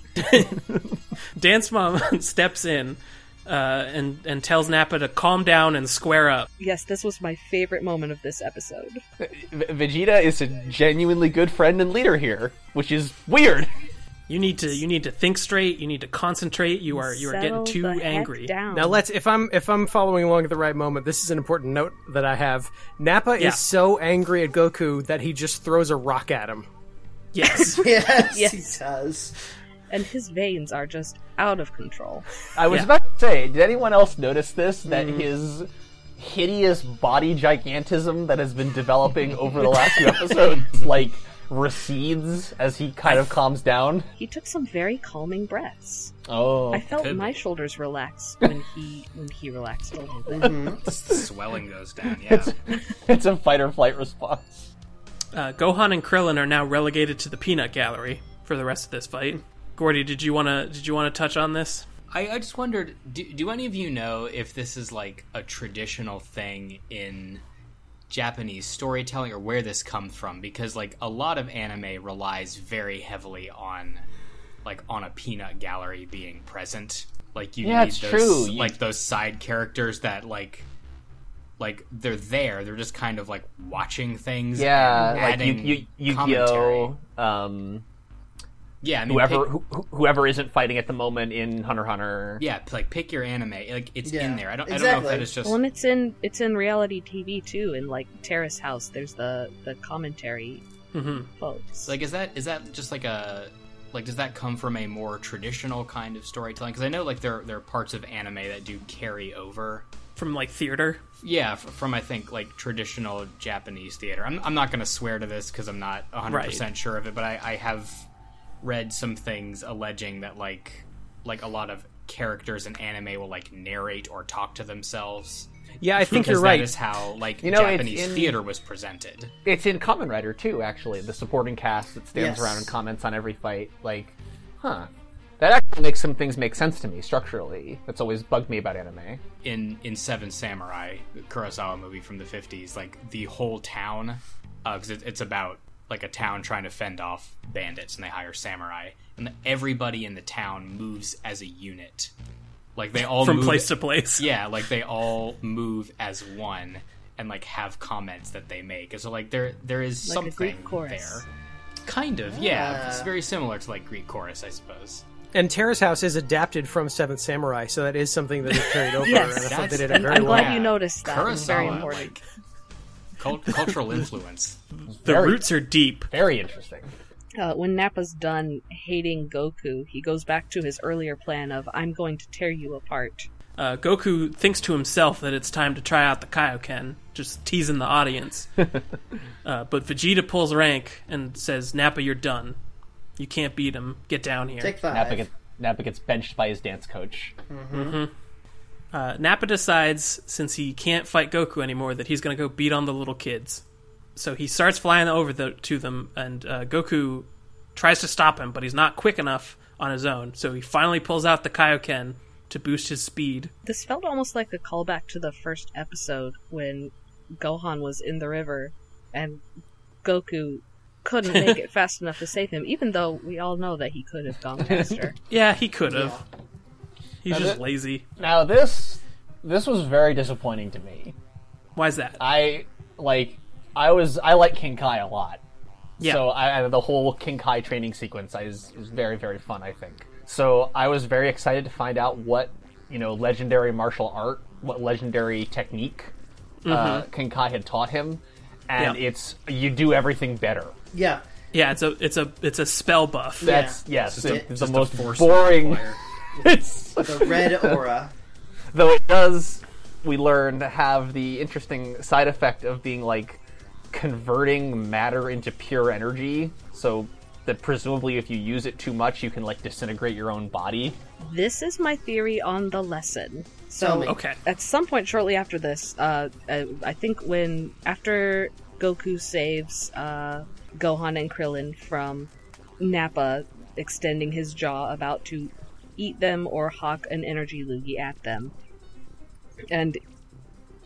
Dance Mom steps in uh, and, and tells Nappa to calm down and square up. Yes, this was my favorite moment of this episode. V- Vegeta is a genuinely good friend and leader here, which is weird. You need to you need to think straight. You need to concentrate. You are you are Settle getting too the heck angry. down. Now let's if I'm if I'm following along at the right moment, this is an important note that I have. Nappa Yeah. is so angry at Goku that he just throws a rock at him. Yes. Yes, Yes. he does. And his veins are just out of control. I was Yeah. about to say, did anyone else notice this? That Mm-hmm. his hideous body gigantism that has been developing over the last few episodes, like, recedes as he kind of calms down? He took some very calming breaths. Oh. I felt could my be. shoulders relax when he when he relaxed a little bit. The swelling goes down. Yeah. It's a fight or flight response. Uh, Gohan and Krillin are now relegated to the peanut gallery for the rest of this fight. Gordy, did you wanna did you wanna touch on this? I, I just wondered, do, do any of you know if this is like a traditional thing in Japanese storytelling, or where this comes from? Because like a lot of anime relies very heavily on like on a peanut gallery being present. Like you Yeah, need it's those, true. You- like those side characters that like like they're there, they're just kind of like watching things. Yeah, and like adding Yu- Yu- commentary. Yu-Gi-Oh! Um, Yeah, I mean, whoever pick- who, whoever isn't fighting at the moment in Hunter x Hunter. yeah, like pick your anime. Like it's Yeah, in there. I don't. I don't know if exactly. that is just. Well, and it's in it's in reality T V too. In like Terrace House, there's the the commentary Mm-hmm. folks. Like, is that is that just like a like? Does that come from a more traditional kind of storytelling? Because I know like there there are parts of anime that do carry over. From like theater. Yeah, f- from I think like traditional Japanese theater. I'm I'm not going to swear to this because I'm not one hundred percent sure of it, but I, I have read some things alleging that like like a lot of characters in anime will like narrate or talk to themselves. Yeah, I think Because you're right. That is how like You know, it's Japanese in- theater was presented. It's in Kamen Rider too, actually. The supporting cast that stands Yes. around and comments on every fight. Like, huh. That actually makes some things make sense to me structurally. That's always bugged me about anime. in in Seven Samurai, the Kurosawa movie from the fifties, like the whole town, because it, it's about like a town trying to fend off bandits, and they hire samurai, and everybody in the town moves as a unit. Like they all From move, place to place. yeah, like they all move as one, and like have comments that they make. And so like there there is Like a something Greek chorus. there, kind of, yeah. Yeah. It's very similar to like Greek chorus, I suppose. And Terrace House is adapted from Seventh Samurai, so that is something that is carried over, Yes. and I thought they did it And very I'm glad well. you noticed that. It's very Kurosawa, important. like, cult- cultural influence. The Very- roots are deep. Very interesting. Uh, when Nappa's done hating Goku, he goes back to his earlier plan of "I'm going to tear you apart." Uh, Goku thinks to himself that it's time to try out the Kaioken, just teasing the audience. uh, but Vegeta pulls rank and says, "Nappa, you're done. You can't beat him. Get down here." Take five. Nappa gets, Nappa gets benched by his dance coach. Uh, Nappa decides, since he can't fight Goku anymore, that he's going to go beat on the little kids. So he starts flying over the, to them, and uh, Goku tries to stop him, but he's not quick enough on his own. So he finally pulls out the Kaioken to boost his speed. This felt almost like a callback to the first episode when Gohan was in the river and Goku couldn't make it fast enough to save him, even though we all know that he could have gone faster. Yeah, he could have. He's And just it- lazy. Now this this was very disappointing to me. Why's that? I like I was I like King Kai a lot. Yeah. So I, the whole King Kai training sequence I is, is very very fun, I think. So I was very excited to find out what, you know, legendary martial art, what legendary technique uh, King Kai had taught him, and Yeah. it's you do everything better. Yeah. Yeah, it's a it's a it's a spell buff. That's yes, Just the, a- the just a most force boring. multiplier. It's The red aura. though it does. We learn to have the interesting side effect of being like converting matter into pure energy. So that presumably, if you use it too much, you can like disintegrate your own body. This is my theory on the lesson. Tell So me. Okay. at some point shortly after this, uh, uh, I think when after Goku saves uh, Gohan and Krillin from Nappa extending his jaw about to eat them or hawk an energy loogie at them, and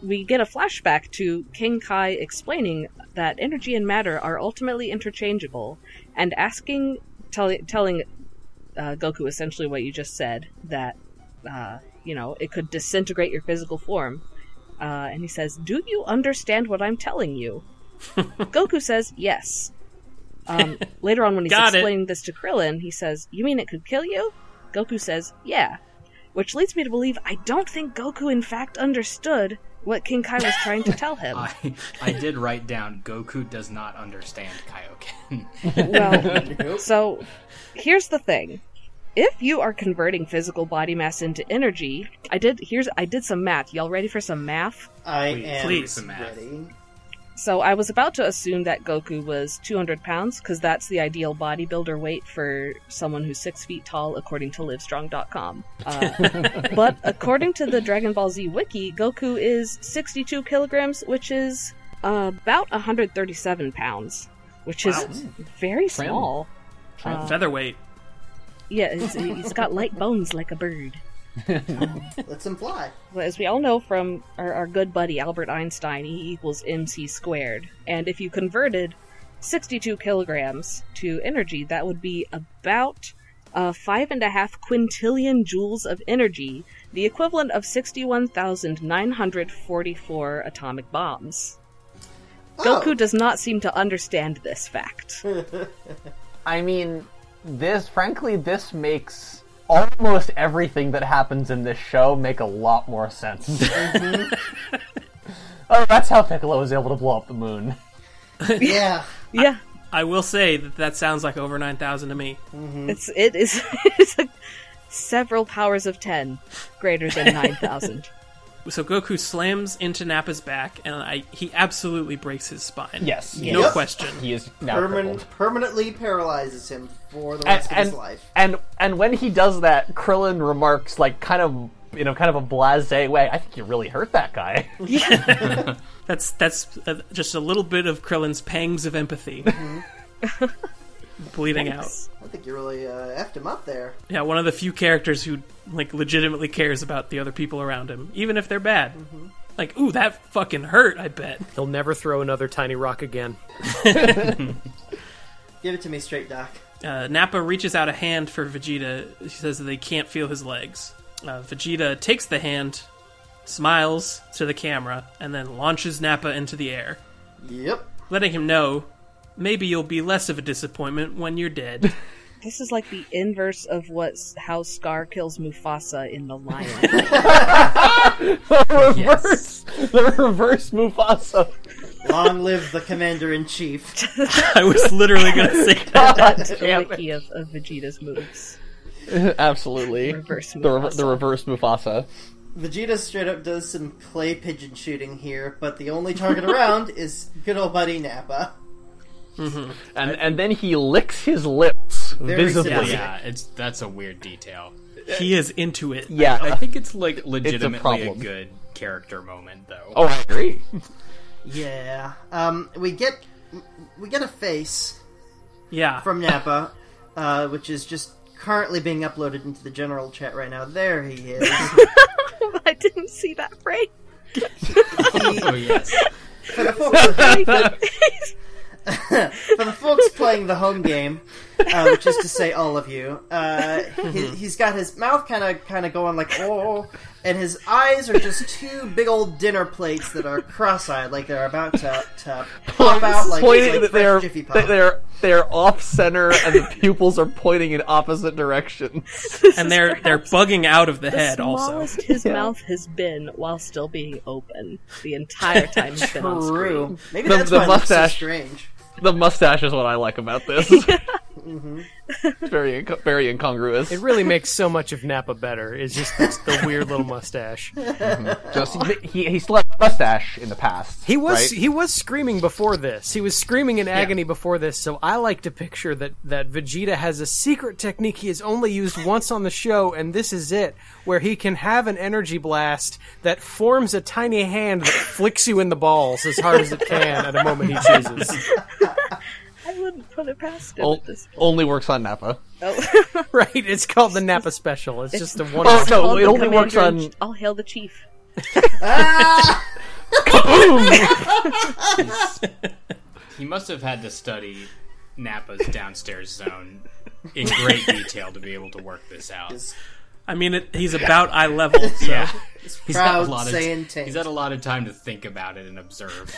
we get a flashback to King Kai explaining that energy and matter are ultimately interchangeable, and asking, tell, telling uh, Goku essentially what you just said, that, uh, you know, it could disintegrate your physical form. Uh, and he says, "Do you understand what I'm telling you?" Goku says, "Yes." Um, later on when he's Got explaining it. this to Krillin, he says, "You mean it could kill you?" Goku says, "Yeah." Which leads me to believe I don't think Goku in fact understood what King Kai was trying to tell him. I, I did write down Goku does not understand Kaioken. Well, so here's the thing. If you are converting physical body mass into energy, I did here's I did some math. Y'all ready for some math? I Please, am please. ready. So I was about to assume that Goku was two hundred pounds, because that's the ideal bodybuilder weight for someone who's six feet tall, according to Livestrong dot com. Uh, but according to the Dragon Ball Z wiki, Goku is sixty-two kilograms, which is uh, about one hundred thirty-seven pounds, which is very small. Uh, Featherweight. yeah, it's, he's got light bones like a bird. Let's him fly. Well, as we all know from our, our good buddy Albert Einstein, E equals mc squared. And if you converted sixty-two kilograms to energy, that would be about uh, five and a half quintillion joules of energy, the equivalent of sixty-one thousand nine hundred forty-four atomic bombs. Oh. Goku does not seem to understand this fact. I mean, this, frankly, this makes almost everything that happens in this show make a lot more sense. Mm-hmm. Oh, that's how Piccolo was able to blow up the moon. Yeah. Yeah, I will say that that sounds like over nine thousand to me. it's it is it's like several powers of ten greater than nine thousand. So Goku slams into Nappa's back, and I, he absolutely breaks his spine. Yes. No Yep. question. He is now Perman- crippled. permanently paralyzes him for the And, rest of and, his life. and and when he does that, Krillin remarks, like, kind of, you know, kind of a blasé way, "I think you really hurt that guy." That's that's uh, just a little bit of Krillin's pangs of empathy. Bleeding out. I think you really uh, effed him up there. Yeah, one of the few characters who like legitimately cares about the other people around him, even if they're bad. Like, ooh, that fucking hurt, I bet. He'll never throw another tiny rock again. Give it to me straight, Doc. Uh, Nappa reaches out a hand for Vegeta. He says that they can't feel his legs. Uh, Vegeta takes the hand, smiles to the camera, and then launches Nappa into the air, Yep. letting him know, maybe you'll be less of a disappointment when you're dead. This is like the inverse of what how Scar kills Mufasa in The Lion. the reverse, the reverse Mufasa. Long live the Commander-in-Chief. I was literally going to say that. That's the Damn wiki of, of Vegeta's moves. Absolutely. Reverse the, rever- Mufasa. the reverse Mufasa. Vegeta straight up does some clay pigeon shooting here, but the only target around is good old buddy Nappa. And and then he licks his lips Very visibly. sadistic. Yeah, it's that's a weird detail. He is into it. Yeah. I think it's like legitimately a, problem. good character moment, though. Oh, I agree. Yeah. Um, we get we get a face Yeah. from Nappa, uh, which is just currently being uploaded into the general chat right now. There he is. I didn't see that frame. He, Oh, yes. for the folks for the folks playing the home game, uh, which is to say all of you, uh, he, he's got his mouth kind of kind of going like oh, and his eyes are just two big old dinner plates that are cross-eyed, like they're about to, to pop out like, Pointing, like they're, fresh Jiffy Pop. they- they're they're off center, and the pupils are pointing in opposite directions. And they're they're bugging out of the, The head also. smallest his Yeah. mouth has been while still being open the entire time he's been on screen. True. Maybe The- that's the why it looks so mustache- strange. The mustache is what I like about this. It's very inco- very incongruous. It really makes so much of Nappa better. It's just it's the weird little mustache. Just he he still had a mustache in the past. He was right? he was screaming before this. He was screaming in agony before this. So I like to picture that that Vegeta has a secret technique he has only used once on the show, and this is it, where he can have an energy blast that forms a tiny hand that flicks you in the balls as hard as it can at a moment he chooses. I wouldn't put it past him O- at this point. only works on Nappa. Right? It's called the Nappa Special. It's just a one. Oh, no, Called it the only works Commander in- on. I'll hail the chief. Ah! He must have had to study Nappa's downstairs zone in great detail to be able to work this out. I mean, it, he's about eye level. So. Yeah, he's had Proud a lot of Saiyan tank. he's had a lot of time to think about it and observe.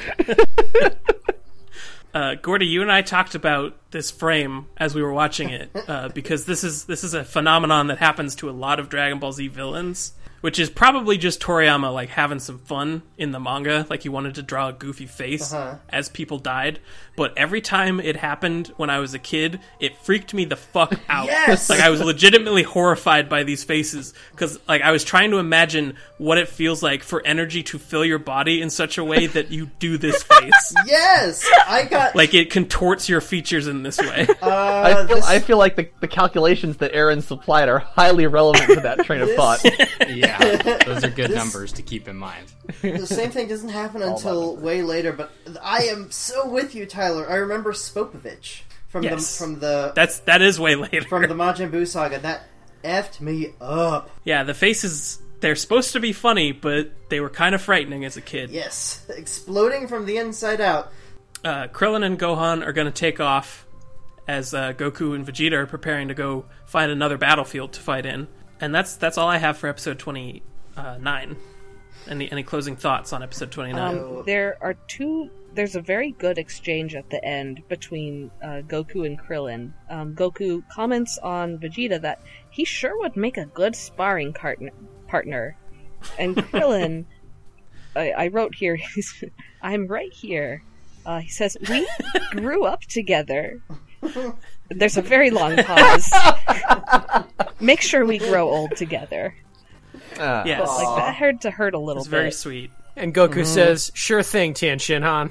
Uh, Gordy, you and I talked about this frame as we were watching it uh, because this is this is a phenomenon that happens to a lot of Dragon Ball Z villains, which is probably just Toriyama like having some fun in the manga, like he wanted to draw a goofy face Uh-huh. as people died. But every time it happened when I was a kid, it freaked me the fuck out. Yes! Like I was legitimately horrified by these faces because like I was trying to imagine what it feels like for energy to fill your body in such a way that you do this face. Yes, I got Like it contorts your features in this way. Uh, I feel this, I feel like the, the calculations that Aaron supplied are highly relevant to that train of This- thought. Yeah, those are good This- numbers to keep in mind. the same thing doesn't happen until way later. But I am so with you, Tyler. I remember Spopovich from Yes. the from the That's that is way later. from the Majin Buu saga. That effed me up. Yeah, the faces, they're supposed to be funny, but they were kind of frightening as a kid. Yes, exploding from the inside out. Uh, Krillin and Gohan are going to take off as uh, Goku and Vegeta are preparing to go find another battlefield to fight in. And that's that's all I have for episode twenty-nine. Any any closing thoughts on episode twenty-nine? Um, there are two. There's a very good exchange at the end between uh, Goku and Krillin. Um, Goku comments on Vegeta that he sure would make a good sparring partner. partner. And Krillin, I, I wrote here, he's, I'm right here. Uh, he says, we grew up together. There's a very long pause. Make sure we grow old together. Uh, Yes. Like, that had to hurt a little It's bit. very sweet. And Goku says, "Sure thing, Tien Shinhan."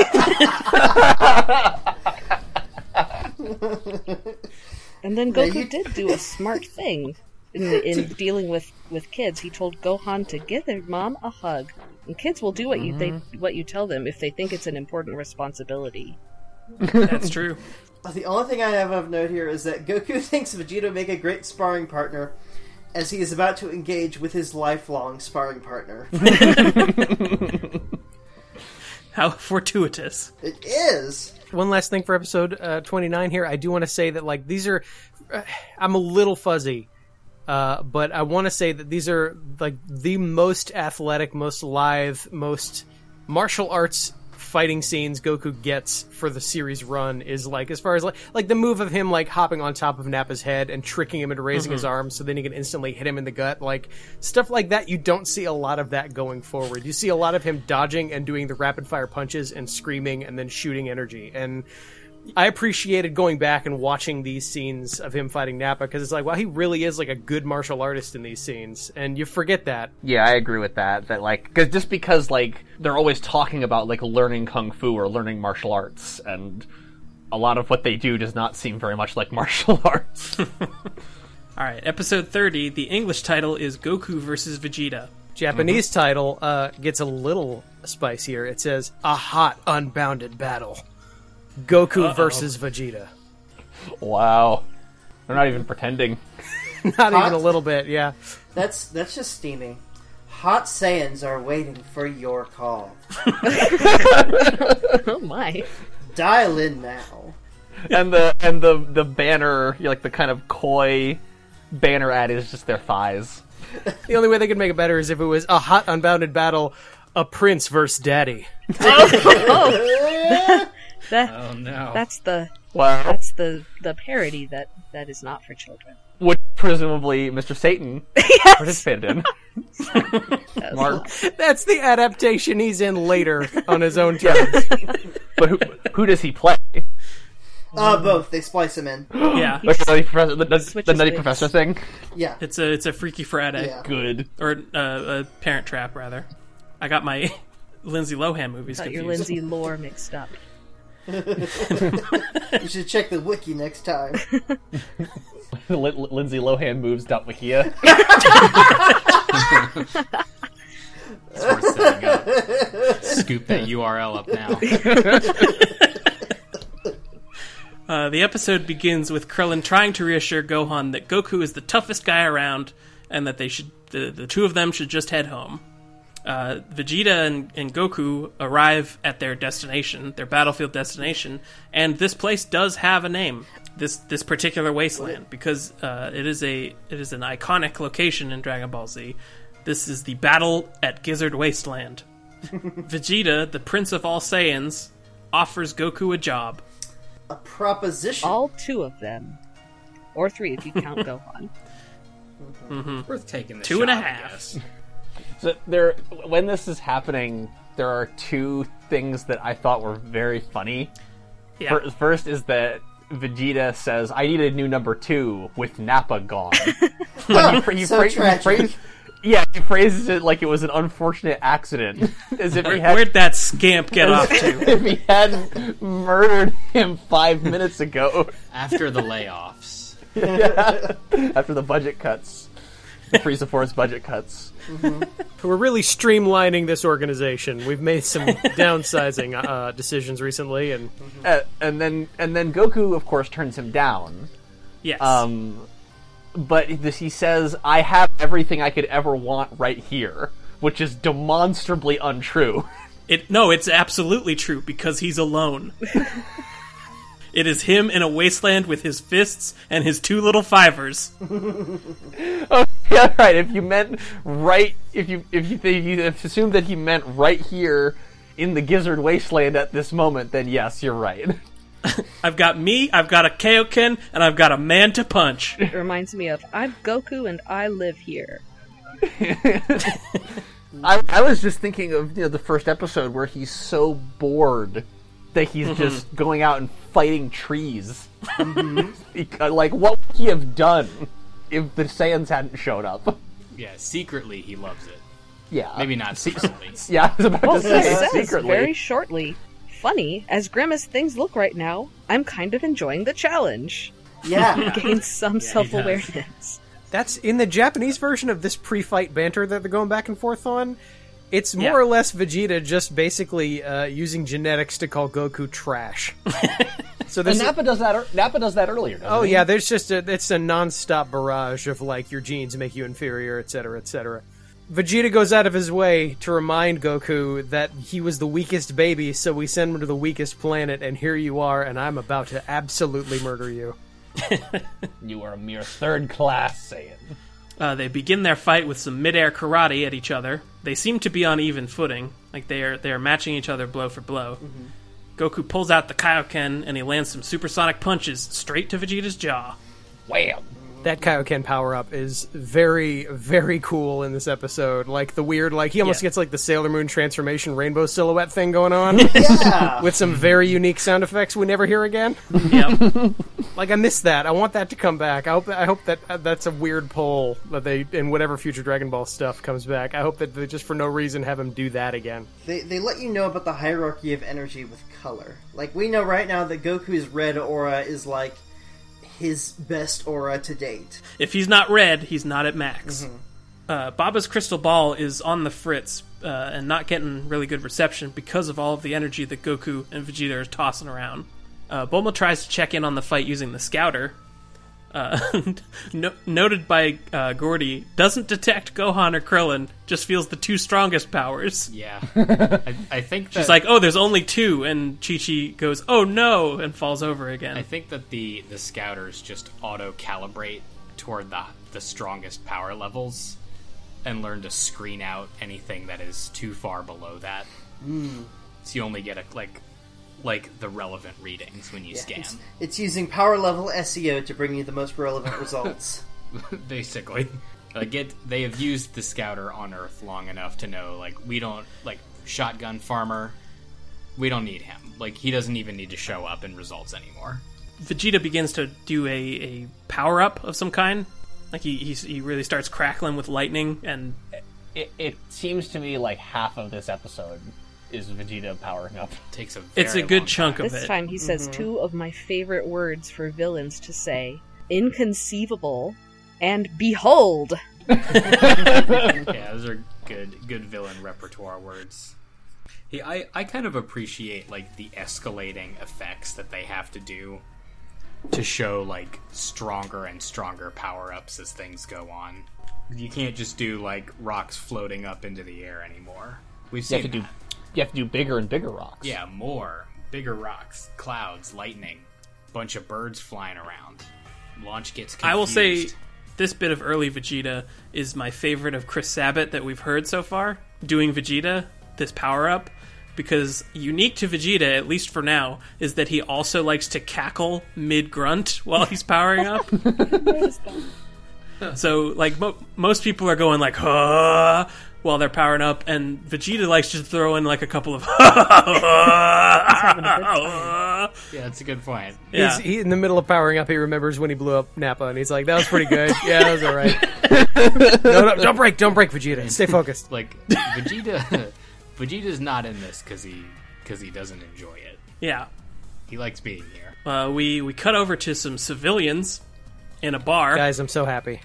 And then Yeah, Goku you- did do a smart thing in, in dealing with, with kids. He told Gohan to give their mom a hug, and kids will do what you they, what you tell them if they think it's an important responsibility. That's true. The only thing I have of note here is that Goku thinks Vegeta would make a great sparring partner, as he is about to engage with his lifelong sparring partner. How fortuitous. It is. One last thing for episode uh, twenty-nine here. I do want to say that, like, these are... Uh, I'm a little fuzzy, uh, but I want to say that these are, like, the most athletic, most lithe, most martial arts fighting scenes Goku gets for the series run is, like, as far as, like, like the move of him, like, hopping on top of Nappa's head and tricking him into raising his arms so then he can instantly hit him in the gut. Like, stuff like that, you don't see a lot of that going forward. You see a lot of him dodging and doing the rapid-fire punches and screaming and then shooting energy. And I appreciated going back and watching these scenes of him fighting Nappa, because it's like, wow, he really is, like, a good martial artist in these scenes. And you forget that. Yeah, I agree with that. That like, cause just because like they're always talking about like learning kung fu or learning martial arts, and a lot of what they do does not seem very much like martial arts. Alright, episode thirty, the English title is Goku versus Vegeta. Japanese title uh, gets a little spicier. It says, A Hot Unbounded Battle. Goku Uh-oh. versus Vegeta. Wow, they're not even pretending. Not Hot? even a little bit, yeah. That's that's just steamy. Hot Saiyans are waiting for your call. Oh my. Dial in now. And the and the the banner, like the kind of coy banner ad, is just their thighs. The only way they could make it better is if it was A Hot Unbounded Battle, a Prince versus Daddy. That, Oh no. that's the Wow. that's the, the parody that, that is not for children. Which presumably Mister Satan participated in. Mark, That's the adaptation he's in later on his own terms. but who who does he play? Uh, both. They splice him in. Yeah, Like the nutty professor, the, the, Switches the nutty things. professor thing. Yeah. it's a it's a Freaky Friday. Yeah. Good. Or uh, a Parent Trap, rather. I got my Lindsay Lohan movies Got confused. your Lindsay lore mixed up. You should check the wiki next time. Lin- Lindsay Lohan moves. Wikia. That's worth setting up. Scoop that U R L up now. Uh, the episode begins with Krillin trying to reassure Gohan that Goku is the toughest guy around and that they should the, the two of them should just head home. Uh, Vegeta and, and Goku arrive at their destination, their battlefield destination, and this place does have a name. This this particular wasteland, because uh, it is a it is an iconic location in Dragon Ball Z. This is the battle at Gizzard Wasteland. Vegeta, the Prince of all Saiyans, offers Goku a job. A proposition. All two of them. Or three if you count Gohan. Mm-hmm. Worth taking the Two shot, and a I half. guess. So there, when this is happening, there are two things that I thought were very funny. Yeah. Fir- First is that Vegeta says, "I need a new number two with Nappa gone." But he, fra- he, So fra- he tragic. phrase- yeah, he phrases it like it was an unfortunate accident, as if he Where, had, where'd that scamp get off to? if he hadn't murdered him five minutes ago. After the layoffs. Yeah. After the budget cuts, the Frieza Force budget cuts. We're really streamlining this organization. We've made some downsizing uh, decisions recently, and Uh, and then and then Goku, of course, turns him down. Yes. Um, but this, he says, "I have everything I could ever want right here," which is demonstrably untrue. It no, it's absolutely true because he's alone. It is him in a wasteland with his fists and his two little fivers. Oh, yeah, right. If you meant right, if you if you, if you assumed that he meant right here in the Gizzard Wasteland at this moment, then yes, you're right. I've got me, I've got a Kaioken, and I've got a man to punch. It reminds me of, I'm Goku and I live here. I, I was just thinking of you know the first episode where he's so bored that he's Mm-hmm. just going out and fighting trees. He- like, what would he have done if the Saiyans hadn't shown up? Yeah, secretly he loves it. Yeah, Maybe not secretly. Yeah, I was about Well, to say he says secretly. very shortly, funny, as grim as things look right now, I'm kind of enjoying the challenge. Yeah. Gain some self-awareness. that's in the Japanese version of this pre-fight banter that they're going back and forth on. It's more Yeah. or less Vegeta just basically uh, using genetics to call Goku trash. So And this. Nappa does that. ear- Nappa does that earlier. Doesn't Oh he? yeah, there's just a it's a non-stop barrage of like your genes make you inferior, et cetera, et cetera. Vegeta goes out of his way to remind Goku that he was the weakest baby, so we send him to the weakest planet, and here you are, and I'm about to absolutely murder you. You are a mere third class Saiyan. Uh, they begin their fight with some midair karate at each other. They seem to be on even footing, like they are they are matching each other blow for blow. Goku pulls out the Kaioken and he lands some supersonic punches straight to Vegeta's jaw. Wham! That Kaioken power-up is very, very cool in this episode. Like, the weird, like, he almost Yeah. gets, like, the Sailor Moon transformation rainbow silhouette thing going on. Yeah. With some very unique sound effects we never hear again. Yep. Like, I missed that. I want that to come back. I hope I hope that uh, that's a weird pull that they, in whatever future Dragon Ball stuff comes back, I hope that they just for no reason have him do that again. They, they let you know about the hierarchy of energy with color. Like, we know right now that Goku's red aura is, like, his best aura to date. If he's not red, he's not at max. Uh, Baba's crystal ball is on the fritz uh, and not getting really good reception because of all of the energy that Goku and Vegeta are tossing around. Uh, Bulma tries to check in on the fight using the Scouter. Uh, no- noted by uh, Gordy, doesn't detect Gohan or Krillin, just feels the two strongest powers. Yeah. I, I think that, She's like, oh, there's only two, and Chi-Chi goes, oh no, and falls over again. I think that the, the scouters just auto-calibrate toward the, the strongest power levels and learn to screen out anything that is too far below that. Mm. So you only get, a, like, like the relevant readings when you Yeah, scan. It's, it's using power level S E O to bring you the most relevant results. Basically. Like, it, they have used the scouter on Earth long enough to know, like, we don't, like, Shotgun Farmer, we don't need him. Like, he doesn't even need to show up in results anymore. Vegeta begins to do a, a power-up of some kind. Like, he, he he really starts crackling with lightning, and It, it seems to me like half of this episode is Vegeta powering up. Takes a very it's a good long chunk time. of This it. time he says two of my favorite words for villains to say. Inconceivable and behold! Yeah, those are good good villain repertoire words. Hey, I, I kind of appreciate, like, the escalating effects that they have to do to show, like, stronger and stronger power-ups as things go on. You can't just do like rocks floating up into the air anymore. We've You seen have to do. that. You have to do bigger and bigger rocks. Yeah, more bigger rocks, clouds, lightning, bunch of birds flying around. Launch gets confused. I will say this bit of early Vegeta is my favorite of Chris Sabat that we've heard so far, doing Vegeta, this power-up, because unique to Vegeta, at least for now, is that he also likes to cackle mid-grunt while he's powering up. So, like, mo- most people are going like, huh, while they're powering up, and Vegeta likes to throw in, like, a couple of Yeah, that's a good point. Yeah. He's, he, in the middle of powering up, he remembers when he blew up Nappa, and he's like, that was pretty good. Yeah, that was all right. no, no, don't break, don't break, Vegeta. Stay focused. Like, Vegeta... Vegeta's not in this because he, cause he doesn't enjoy it. Yeah. He likes being here. Uh, we, we cut over to some civilians in a bar. Guys, I'm so happy.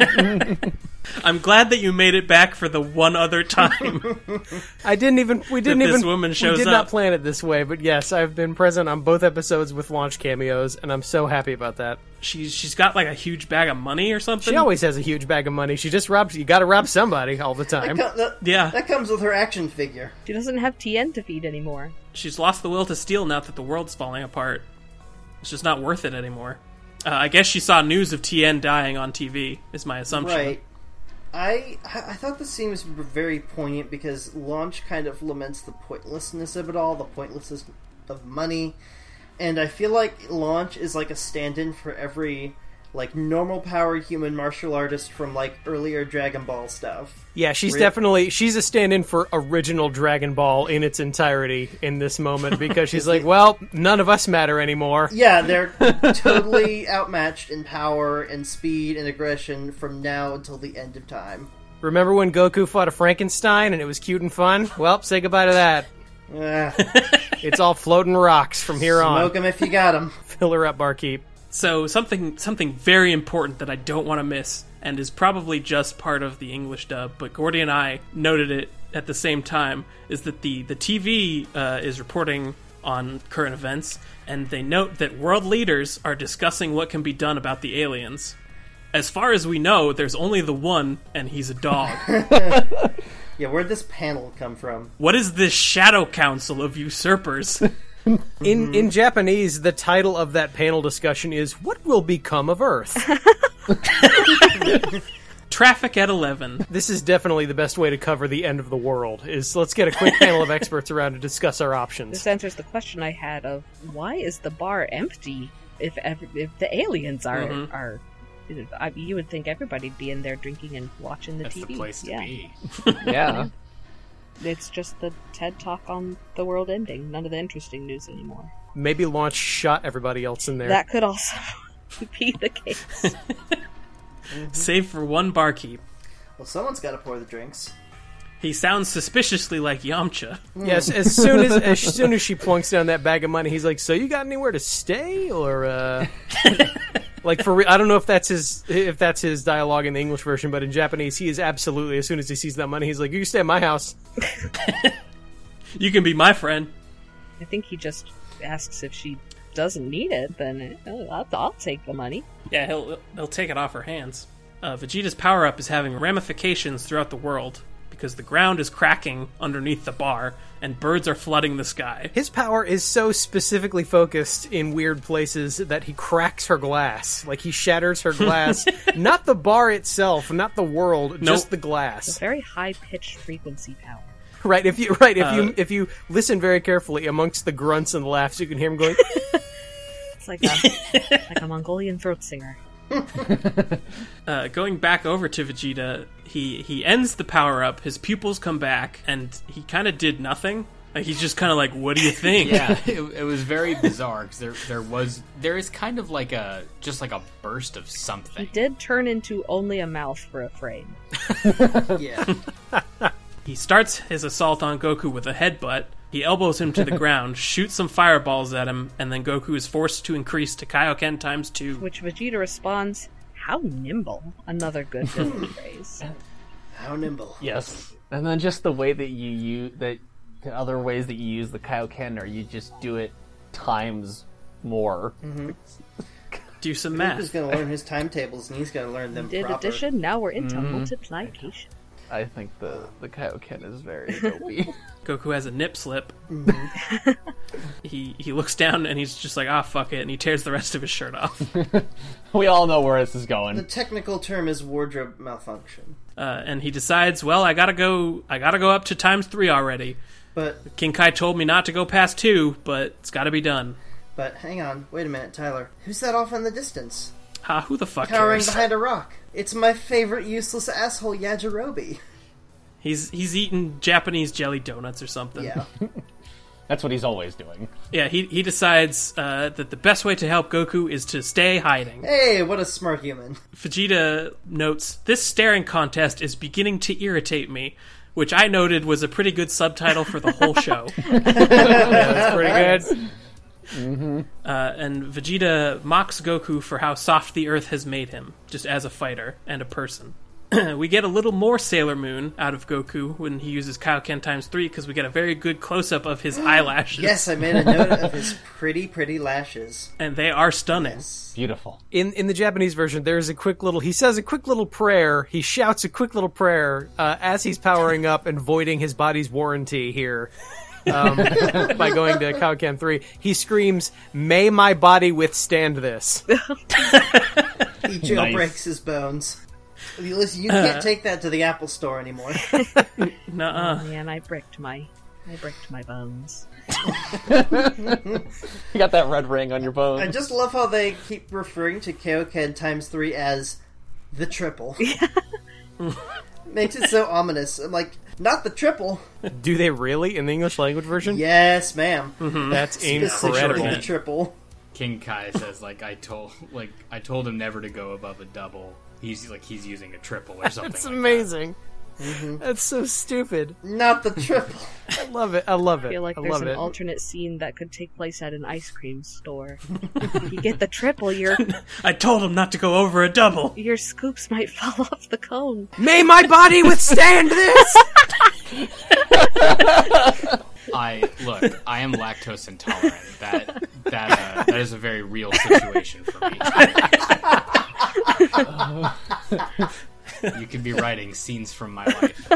I'm glad that you made it back for the one other time. I didn't even. We didn't That even. this woman shows we did up. not plan it this way, but yes, I've been present on both episodes with launch cameos, and I'm so happy about that. She's she's got like a huge bag of money or something. She always has a huge bag of money. She just robs. You got to rob somebody all the time. That, co- that, Yeah. that comes with her action figure. She doesn't have Tien to feed anymore. She's lost the will to steal now that the world's falling apart. It's just not worth it anymore. Uh, I guess she saw news of Tien dying on T V, is my assumption. Right. I I thought the scene was very poignant because Launch kind of laments the pointlessness of it all, the pointlessness of money, and I feel like Launch is like a stand-in for every like normal powered human martial artist from like earlier Dragon Ball stuff. Yeah, she's Re- definitely she's a stand-in for original Dragon Ball in its entirety in this moment because she's like, well, none of us matter anymore. Yeah, they're totally outmatched in power and speed and aggression from now until the end of time. Remember when Goku fought a Frankenstein and it was cute and fun? Well, say goodbye to that. Ah, It's all floating rocks from here on. smoke 'em if you got 'em. Fill her up, barkeep. So something something very important that I don't want to miss, and is probably just part of the English dub, but Gordy and I noted it at the same time, is that the, the T V uh, is reporting on current events, and they note that world leaders are discussing what can be done about the aliens. As far as we know, there's only the one, and he's a dog. Yeah, where'd this panel come from? What is this shadow council of usurpers? In in Japanese, the title of that panel discussion is "What Will Become of Earth?" Traffic at eleven. This is definitely the best way to cover the end of the world. Is let's get a quick panel of experts around to discuss our options. This answers the question I had of why is the bar empty if ev- if the aliens are Mhm. are. I, you would think everybody'd be in there drinking and watching the That's T V. the place to yeah. be. Yeah. It's just the TED Talk on the world ending. None of the interesting news anymore. Maybe Launch shot everybody else in there. That could also be the case. Save for one barkeep. Well, someone's got to pour the drinks. He sounds suspiciously like Yamcha. Yes, as soon as as soon as she plunks down that bag of money, he's like, "So you got anywhere to stay, or uh, like for re- I don't know if that's his if that's his dialogue in the English version, but in Japanese, he is absolutely as soon as he sees that money, he's like, "You can stay at my house." You can be my friend. I think he just asks if she doesn't need it, then uh, I'll, I'll take the money. Yeah, he'll he'll take it off her hands. Uh, Vegeta's power-up is having ramifications throughout the world because the ground is cracking underneath the bar and birds are flooding the sky. His power is so specifically focused in weird places that he cracks her glass. Like, he shatters her glass. Not the bar itself, not the world, just Nope. the It's glass. a very high-pitched frequency power. Right, if you right, if Uh, you if you listen very carefully amongst the grunts and the laughs, you can hear him going It's like a, like a Mongolian throat singer. Uh, going back over to Vegeta, he, he ends the power-up, his pupils come back, and he kind of did nothing. Like, he's just kind of like, what do you think? Yeah, it, it was very bizarre because there there was there is kind of like a just like a burst of He something. did turn into only a mouth for a frame. Yeah. He starts his assault on Goku with a headbutt. He elbows him to the ground, shoots some fireballs at him, and then Goku is forced to increase to Kaioken times two. Which Vegeta responds, "How nimble!" Another good villain phrase. How nimble. Yes. And then just the way that you use that, the other ways that you use the Kaioken, or you just do it times more. do some Goku's math. going to learn his timetables, and he's going to learn them Did proper. addition, now we're into Mm-hmm. multiplication. I think the the Kaioken is very dopey. Goku has a nip slip. Mm-hmm. he he looks down and he's just like, ah, fuck it, and he tears the rest of his shirt off. We all know where this is The going. technical term is wardrobe malfunction. Uh, and he decides, well, I gotta go. I gotta go up to times three already. But King Kai told me not to go past two, but it's got to be done. but hang on, wait a minute, Tyler. Who's that off in the distance? Ha! Who the fuck Cowering cares? behind a rock. It's my favorite useless asshole, Yajirobe. He's he's eating Japanese jelly donuts or something. Yeah. That's what he's always doing. Yeah. He he decides uh, that the best way to help Goku is to stay hiding. Hey, what a smart human. Vegeta notes, this staring contest is beginning to irritate me, which I noted was a pretty good subtitle for the whole show. That's pretty good. Uh, and Vegeta mocks Goku for how soft the Earth has made him, just as a fighter and a person. We get a little more Sailor Moon out of Goku when he uses Kaioken times three, because we get a very good close-up of his eyelashes. Yes, I made a note of his pretty, pretty lashes. And they are stunning. Yes. Beautiful. In in the Japanese version, there's a quick little. He says a quick little prayer. He shouts a quick little prayer uh, as he's powering up and voiding his body's warranty here. Um, by going to Kaioken three, he screams, "May my body withstand this." He jailbreaks Nice. his bones. You- Listen, you can't take that to the Apple Store anymore. Nuh-uh. Man, I bricked my, I bricked my bones. You got that red ring on your bone. I just love how they keep referring to Kaioken times three as the triple. Makes it so ominous. I'm like, not the triple. Do they really in the English language version? Yes, ma'am. That's Specifically incredible. the triple. King Kai says like I told like I told him never to go above a double. He's like he's using a triple or something. That's like amazing. That's so stupid. Not the triple. I love it. I love it. I feel like I there's love an it. alternate scene that could take place at an ice cream store. You get the triple, your I told him not to go over a double. your scoops might fall off the cone. May my body withstand this. I look. I am lactose intolerant. That that uh, that is a very real situation for me. You could be writing scenes from my life.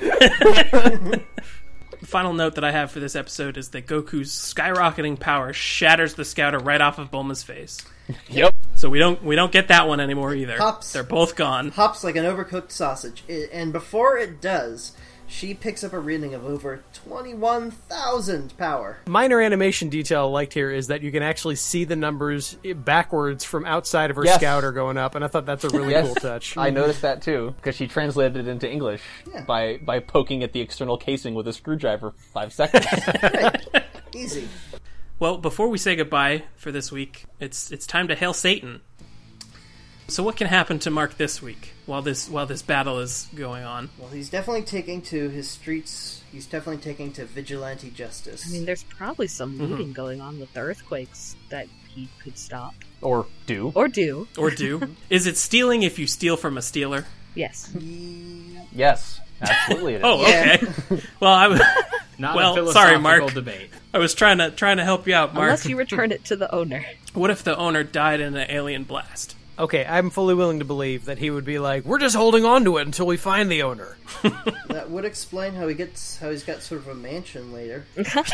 The final note that I have for this episode is that Goku's skyrocketing power shatters the scouter right off of Bulma's face. Yep. So we don't we don't get that one anymore either. Pops. They're both gone. Hops like an overcooked sausage. I- And before it does, she picks up a reading of over twenty-one thousand power. Minor animation detail I liked here is that you can actually see the numbers backwards from outside of her Yes. scouter going up, and I thought that's a really Yes, cool touch. I noticed that too because she translated it into English Yeah. by by poking at the external casing with a screwdriver for five seconds. Right. Easy. Well, before we say goodbye for this week, it's it's time to hail Satan. So what can happen to Mark this week while this while this battle is going on? Well, he's definitely taking to his streets. He's definitely taking to vigilante justice. I mean, there's probably some looting going on with the earthquakes that he could stop Or do. or do. Or do? Is it stealing if you steal from a stealer? Yes. Yes, absolutely it is. Oh, Yeah. okay. Well, I was Not Well, a philosophical sorry, Mark. debate. I was trying to trying to help you out, Mark. Unless you return it to the owner. What if the owner died in an alien blast? Okay, I'm fully willing to believe that he would be like, "We're just holding on to it until we find the owner." that would explain how he gets how he's got sort of a mansion later.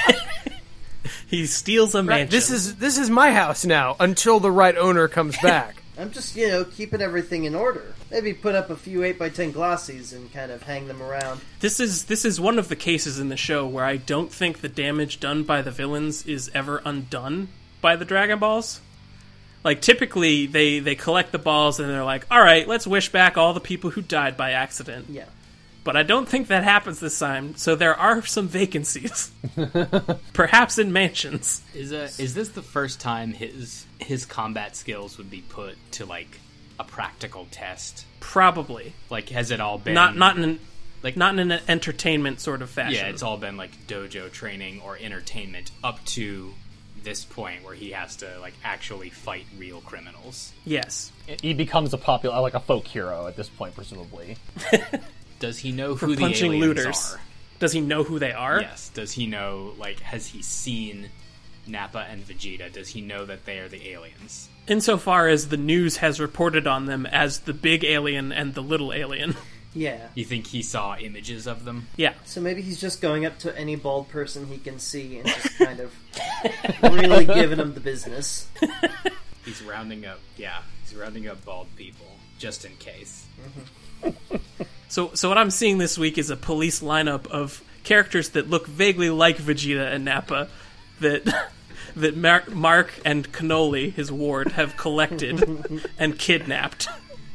He steals a mansion. This is this is my house now until the right owner comes back. I'm just, you know, keeping everything in order. Maybe put up a few eight by ten glossies and kind of hang them around. This is this is one of the cases in the show where I don't think the damage done by the villains is ever undone by the Dragon Balls. Like, typically, they, they collect the balls and they're like, alright, let's wish back all the people who died by accident. Yeah. But I don't think that happens this time, so there are some vacancies. Perhaps in mansions. Is uh, is this the first time his his combat skills would be put to like a practical test? Probably. Like, has it all been Not not in an, like not in an entertainment sort of fashion. Yeah, it's all been like dojo training or entertainment up to this point where he has to like actually fight real criminals. Yes. He becomes a popular, like a folk hero at this point, presumably. Does he know For who the punching aliens looters. are? Does he know who they are? Yes. Does he know, like, has he seen Nappa and Vegeta? Does he know that they are the aliens? Insofar as the news has reported on them as the big alien and the little alien. Yeah. You think he saw images of them? Yeah. So maybe he's just going up to any bald person he can see and just kind of really giving them the business. He's rounding up, yeah, he's rounding up bald people, just in case. Mm-hmm. So, so what I'm seeing this week is a police lineup of characters that look vaguely like Vegeta and Nappa that that Mar- Mark and Cannoli, his ward, have collected and kidnapped.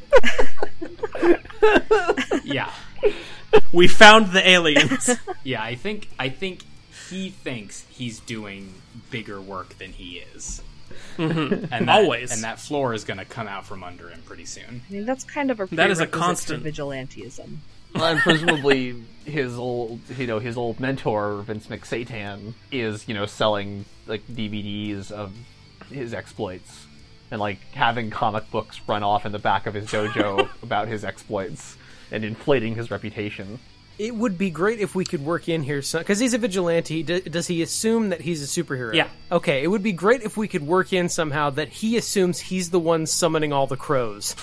Yeah. We found the aliens. Yeah, I think I think he thinks he's doing bigger work than he is. Mm-hmm. And that, Always. And that floor is going to come out from under him pretty soon. I mean, that's kind of a That is a prerequisite constant. for vigilantism. And presumably his old, you know, his old mentor Vince McSatan is, you know, selling like D V Ds of his exploits and like having comic books run off in the back of his dojo about his exploits and inflating his reputation. It would be great if we could work in here, because he's a vigilante. D- does he assume that he's a superhero? Yeah. Okay, it would be great if we could work in somehow that he assumes he's the one summoning all the crows.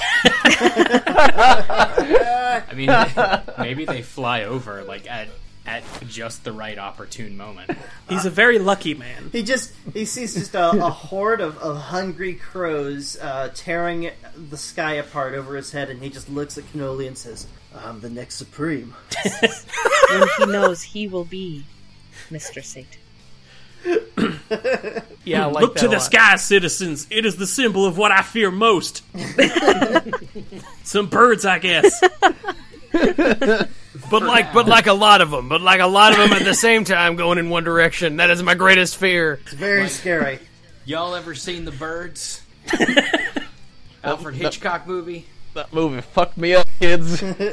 I mean, maybe they fly over like at at just the right opportune moment. He's a very lucky man. He just he sees just a, a horde of, of hungry crows uh, tearing the sky apart over his head, and he just looks at Cannoli and says, "I'm the next Supreme." When he knows he will be Mister Satan. Yeah, I like Look that to a the lot. sky, citizens. It is the symbol of what I fear most. Some birds, I guess. But like, but like a lot of them. But like a lot of them at the same time going in one direction. That is my greatest fear. It's very scary. Y'all ever seen The Birds? Alfred Hitchcock movie? That movie fucked me up, kids. uh,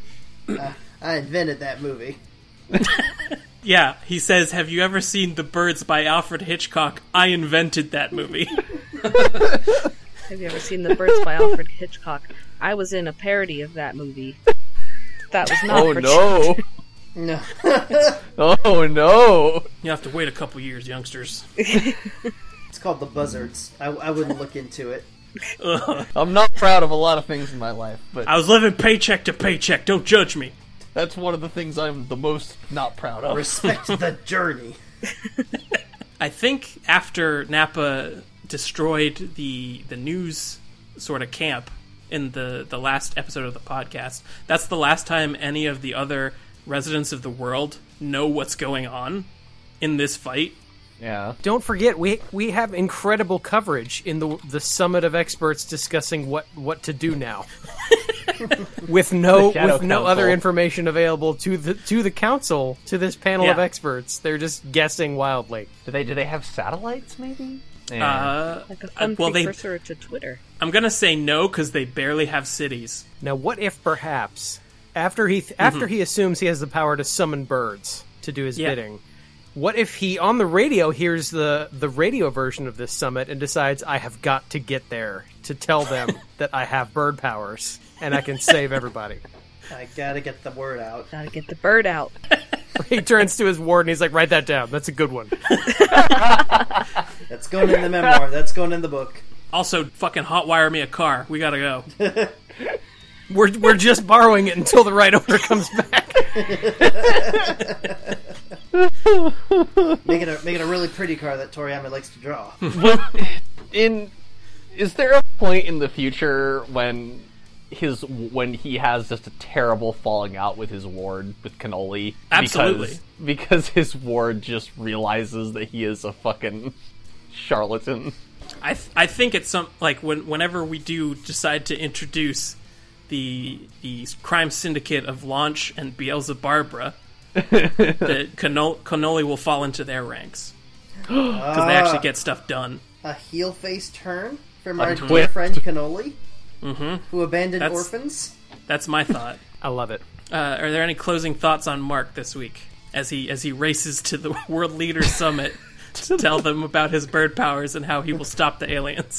I invented that movie. Yeah, he says, have you ever seen The Birds by Alfred Hitchcock? I invented that movie. Have you ever seen The Birds by Alfred Hitchcock? I was in a parody of that movie. That was not Oh for no! No. Oh no! You have to wait a couple years, youngsters. It's called The Buzzards. I, I wouldn't look into it. Ugh. I'm not proud of a lot of things in my life, but I was living paycheck to paycheck. Don't judge me. that's one of the things I'm the most not proud of. Respect the journey. I think after Nappa destroyed the the news sort of camp in the, the last episode of the podcast, that's the last time any of the other residents of the world know what's going on in this fight. Yeah. Don't forget, we we have incredible coverage in the the summit of experts discussing what, what to do now, with no The Shadow with no Council. other information available to the to the council, to this panel of Yeah. experts. They're just guessing wildly. Do they do they have satellites? Maybe. Uh, Like a fun uh, well, they, precursor to Twitter. I'm gonna say no because they barely have cities. Now, what if perhaps after he th- after he assumes he has the power to summon birds to do his Yeah. bidding, what if he on the radio hears the the radio version of this summit and decides, I have got to get there to tell them that I have bird powers and I can save everybody. I gotta get the word out. Gotta get the bird out. He turns to his ward and he's like, write that down. That's a good one. That's going in the memoir. That's going in the book. Also, fucking hotwire me a car. We gotta go. We're we're just borrowing it until the right owner comes back. Make it a make it a really pretty car that Toriyama likes to draw. In is there a point in the future when his when he has just a terrible falling out with his ward with Cannoli? Absolutely. Because, because his ward just realizes that he is a fucking charlatan. I th- I think it's some like when whenever we do decide to introduce the the crime syndicate of Launch and Beelzebarbara, that Cannoli, Cannoli will fall into their ranks because they actually get stuff done. A heel face turn from our dear twist. friend Cannoli, Mm-hmm. who abandoned That's- orphans. That's my thought. I love it. Uh, are there any closing thoughts on Mark this week as he as he races to the World Leaders Summit to tell them about his bird powers and how he will stop the aliens?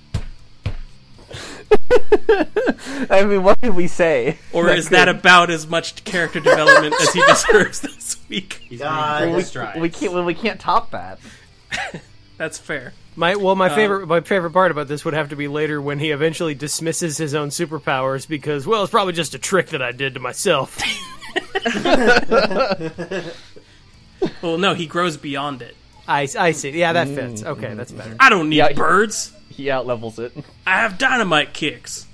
I mean, what can we say? Or is that about as much character development as he deserves this week? He's God. making we, strides. we can't. Well, we can't top that. That's fair. My well, my Uh, favorite my favorite part about this would have to be later when he eventually dismisses his own superpowers because, well, it's probably just a trick that I did to myself. Well, no, he grows beyond it. I, I see. Yeah, that fits. Okay, that's better. I don't need Yeah, he- birds. He outlevels it. I have dynamite kicks.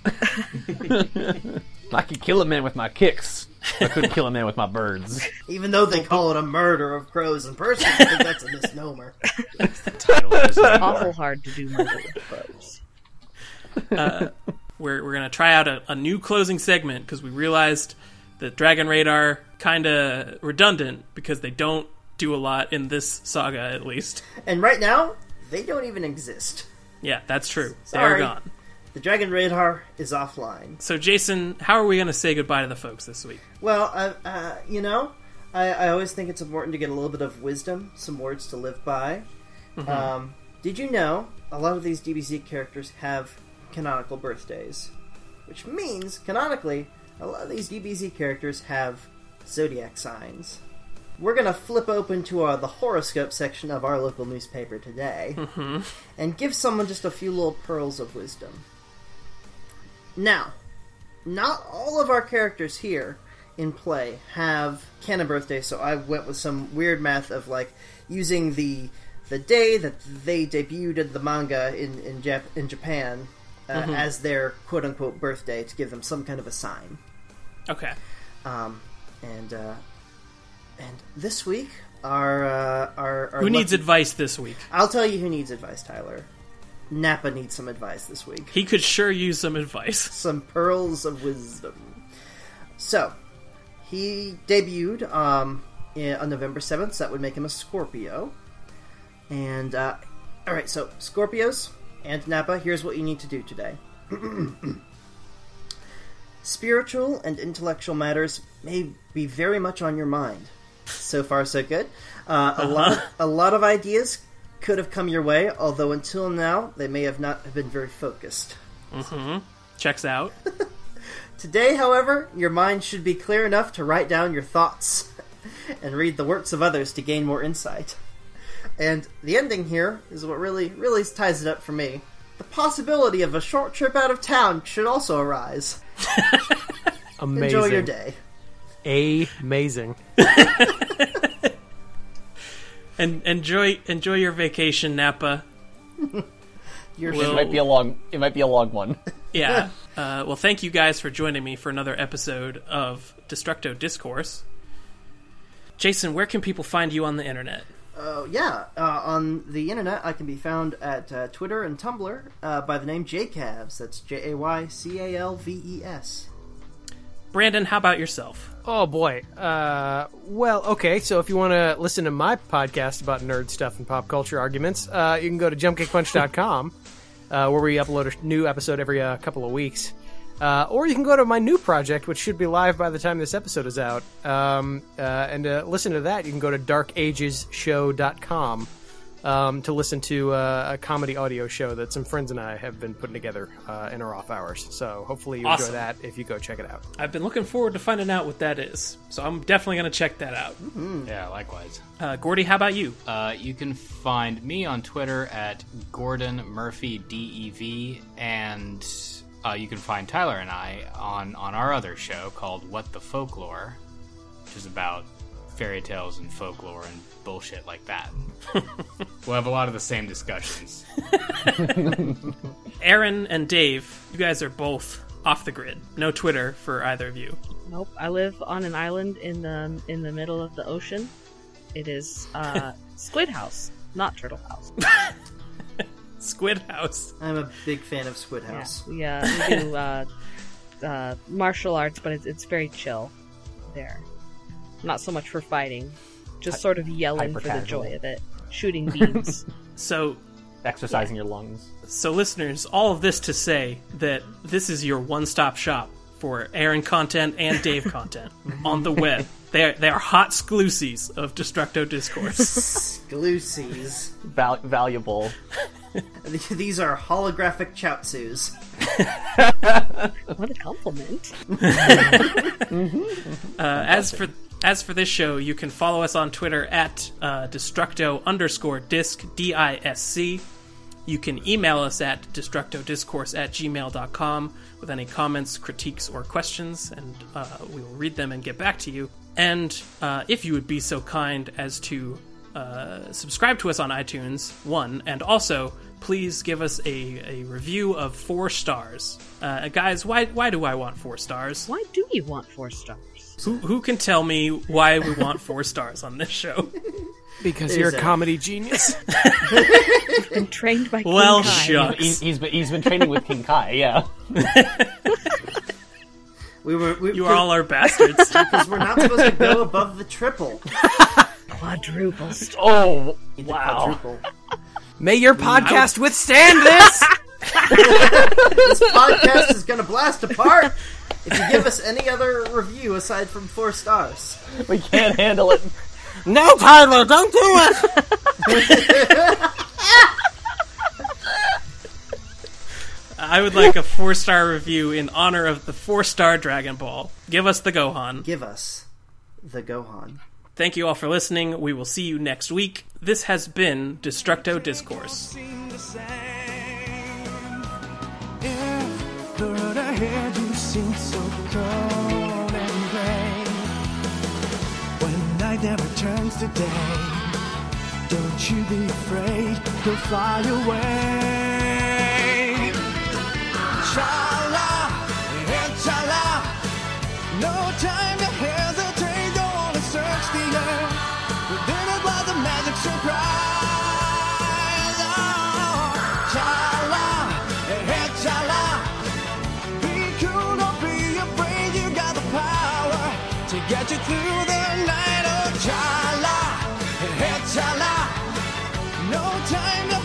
I could kill a man with my kicks. I couldn't kill a man with my birds. Even though they call it a murder of crows in person, I think that's a misnomer. Title is Awful hard to do murder with crows. We're we're gonna try out a, a new closing segment because we realized that Dragon Radar kind of redundant because they don't do a lot in this saga, at least. And right now, they don't even exist. Yeah, that's true. Sorry. They're gone. The Dragon Radar is offline. So, Jason, how are we going to say goodbye to the folks this week? Well, uh, uh, you know, I, I always think it's important to get a little bit of wisdom, some words to live by. Mm-hmm. Um, did you know a lot of these D B Z characters have canonical birthdays? Which means, canonically, a lot of these D B Z characters have zodiac signs. We're going to flip open to uh, the horoscope section of our local newspaper today Mm-hmm. and give someone just a few little pearls of wisdom. Now, not all of our characters here in play have canon birthdays, so I went with some weird math of like using the the day that they debuted in the manga in in, Jap- in Japan uh, Mm-hmm. as their quote unquote birthday to give them some kind of a sign. Okay. Um, and uh, and this week, our uh, our, our Who needs lucky- advice this week? I'll tell you who needs advice, Tyler. Nappa needs some advice this week. He could sure use some advice. Some pearls of wisdom. So, he debuted um, in, on November seventh, so that would make him a Scorpio. And, uh, alright, so, Scorpios and Nappa, here's what you need to do today. Spiritual and intellectual matters may be very much on your mind. So far, so good. Uh, a, lot of, a lot of ideas could have come your way, although until now, they may have not have been very focused. Mm-hmm. Checks out. Today, however, your mind should be clear enough to write down your thoughts and read the works of others to gain more insight. And the ending here is what really, really ties it up for me. The possibility of a short trip out of town should also arise. Amazing. Enjoy your day. Amazing. And enjoy enjoy your vacation, Nappa. Your Well- It might be a long. It might be a long one. Yeah. Uh, well, thank you guys for joining me for another episode of Destructo Discourse. Jason, where can people find you on the internet? Uh, yeah, uh, on the internet, I can be found at uh, Twitter and Tumblr uh, by the name Jaycavs. That's J A Y C A L V E S. Brandon, how about yourself? Oh boy. Uh, well, okay. So if you want to listen to my podcast about nerd stuff and pop culture arguments, uh, you can go to jump kick punch dot com, uh, where we upload a new episode every uh, couple of weeks. Uh, or you can go to my new project, which should be live by the time this episode is out. Um, uh, and to listen to that, you can go to dark ages show dot com um, to listen to uh, a comedy audio show that some friends and I have been putting together uh, in our off hours. So hopefully you Awesome. enjoy that if you go check it out. I've been looking forward to finding out what that is, so I'm definitely going to check that out. Yeah, likewise. Uh, Gordy, how about you? Uh, you can find me on Twitter at Gordon Murphy D E V, and uh, you can find Tyler and I on, on our other show called What the Folklore, which is about fairy tales and folklore and bullshit like that. We'll have a lot of the same discussions. Aaron and Dave, you guys are both off the grid. No Twitter for either of you. Nope, I live on an island in the in the middle of the ocean. It is uh, Squid House, not Turtle House. Squid House. I'm a big fan of Squid House. Yeah, we, uh, we do uh, uh, martial arts, but it's, it's very chill there. Not so much for fighting, just sort of yelling for the hyper-casual. joy of it, shooting beams. So, Exercising your lungs. so listeners, all of this to say that this is your one-stop shop for Aaron content and Dave content on the web. They are, they are hot exclusives of Destructo Discourse. Glucies. Val- valuable. These are holographic chaozus. What a compliment. Uh, as for As for this show, you can follow us on Twitter at uh, Destructo underscore disc, D I S C. You can email us at destructodiscourse at gmail dot com with any comments, critiques, or questions, and uh, we will read them and get back to you. And uh, if you would be so kind as to uh, subscribe to us on iTunes, one, and also please give us a, a review of four stars. Uh, guys, why why do I want four stars? Why do you want four stars? Who, who can tell me why we want four stars on this show? Because Is you're a it? comedy genius. Been trained by King Well, Kai. shucks. He's, he's been he's been training with King Kai. Yeah. We were. We, You are all our bastards. because we're not supposed to go above the triple. Quadruple st- Oh The wow. quadruple. May your podcast withstand this! This podcast is going to blast apart if you give us any other review aside from four stars. We can't handle it. No, Tyler, don't do it! I would like a four-star review in honor of the four-star Dragon Ball. Give us the Gohan. Give us the Gohan. Thank you all for listening. We will see you next week. This has been Destructo Discourse. Seem the same. If the road ahead you seem so cold and gray, when night never turns to day, don't you be afraid, go fly away. Chala, chala, no time to hesitate, don't wanna search the earth, within it lies a magic surprise. Oh, chala, chala, be cool, don't be afraid, you got the power to get you through the night. Oh, chala, chala, no time to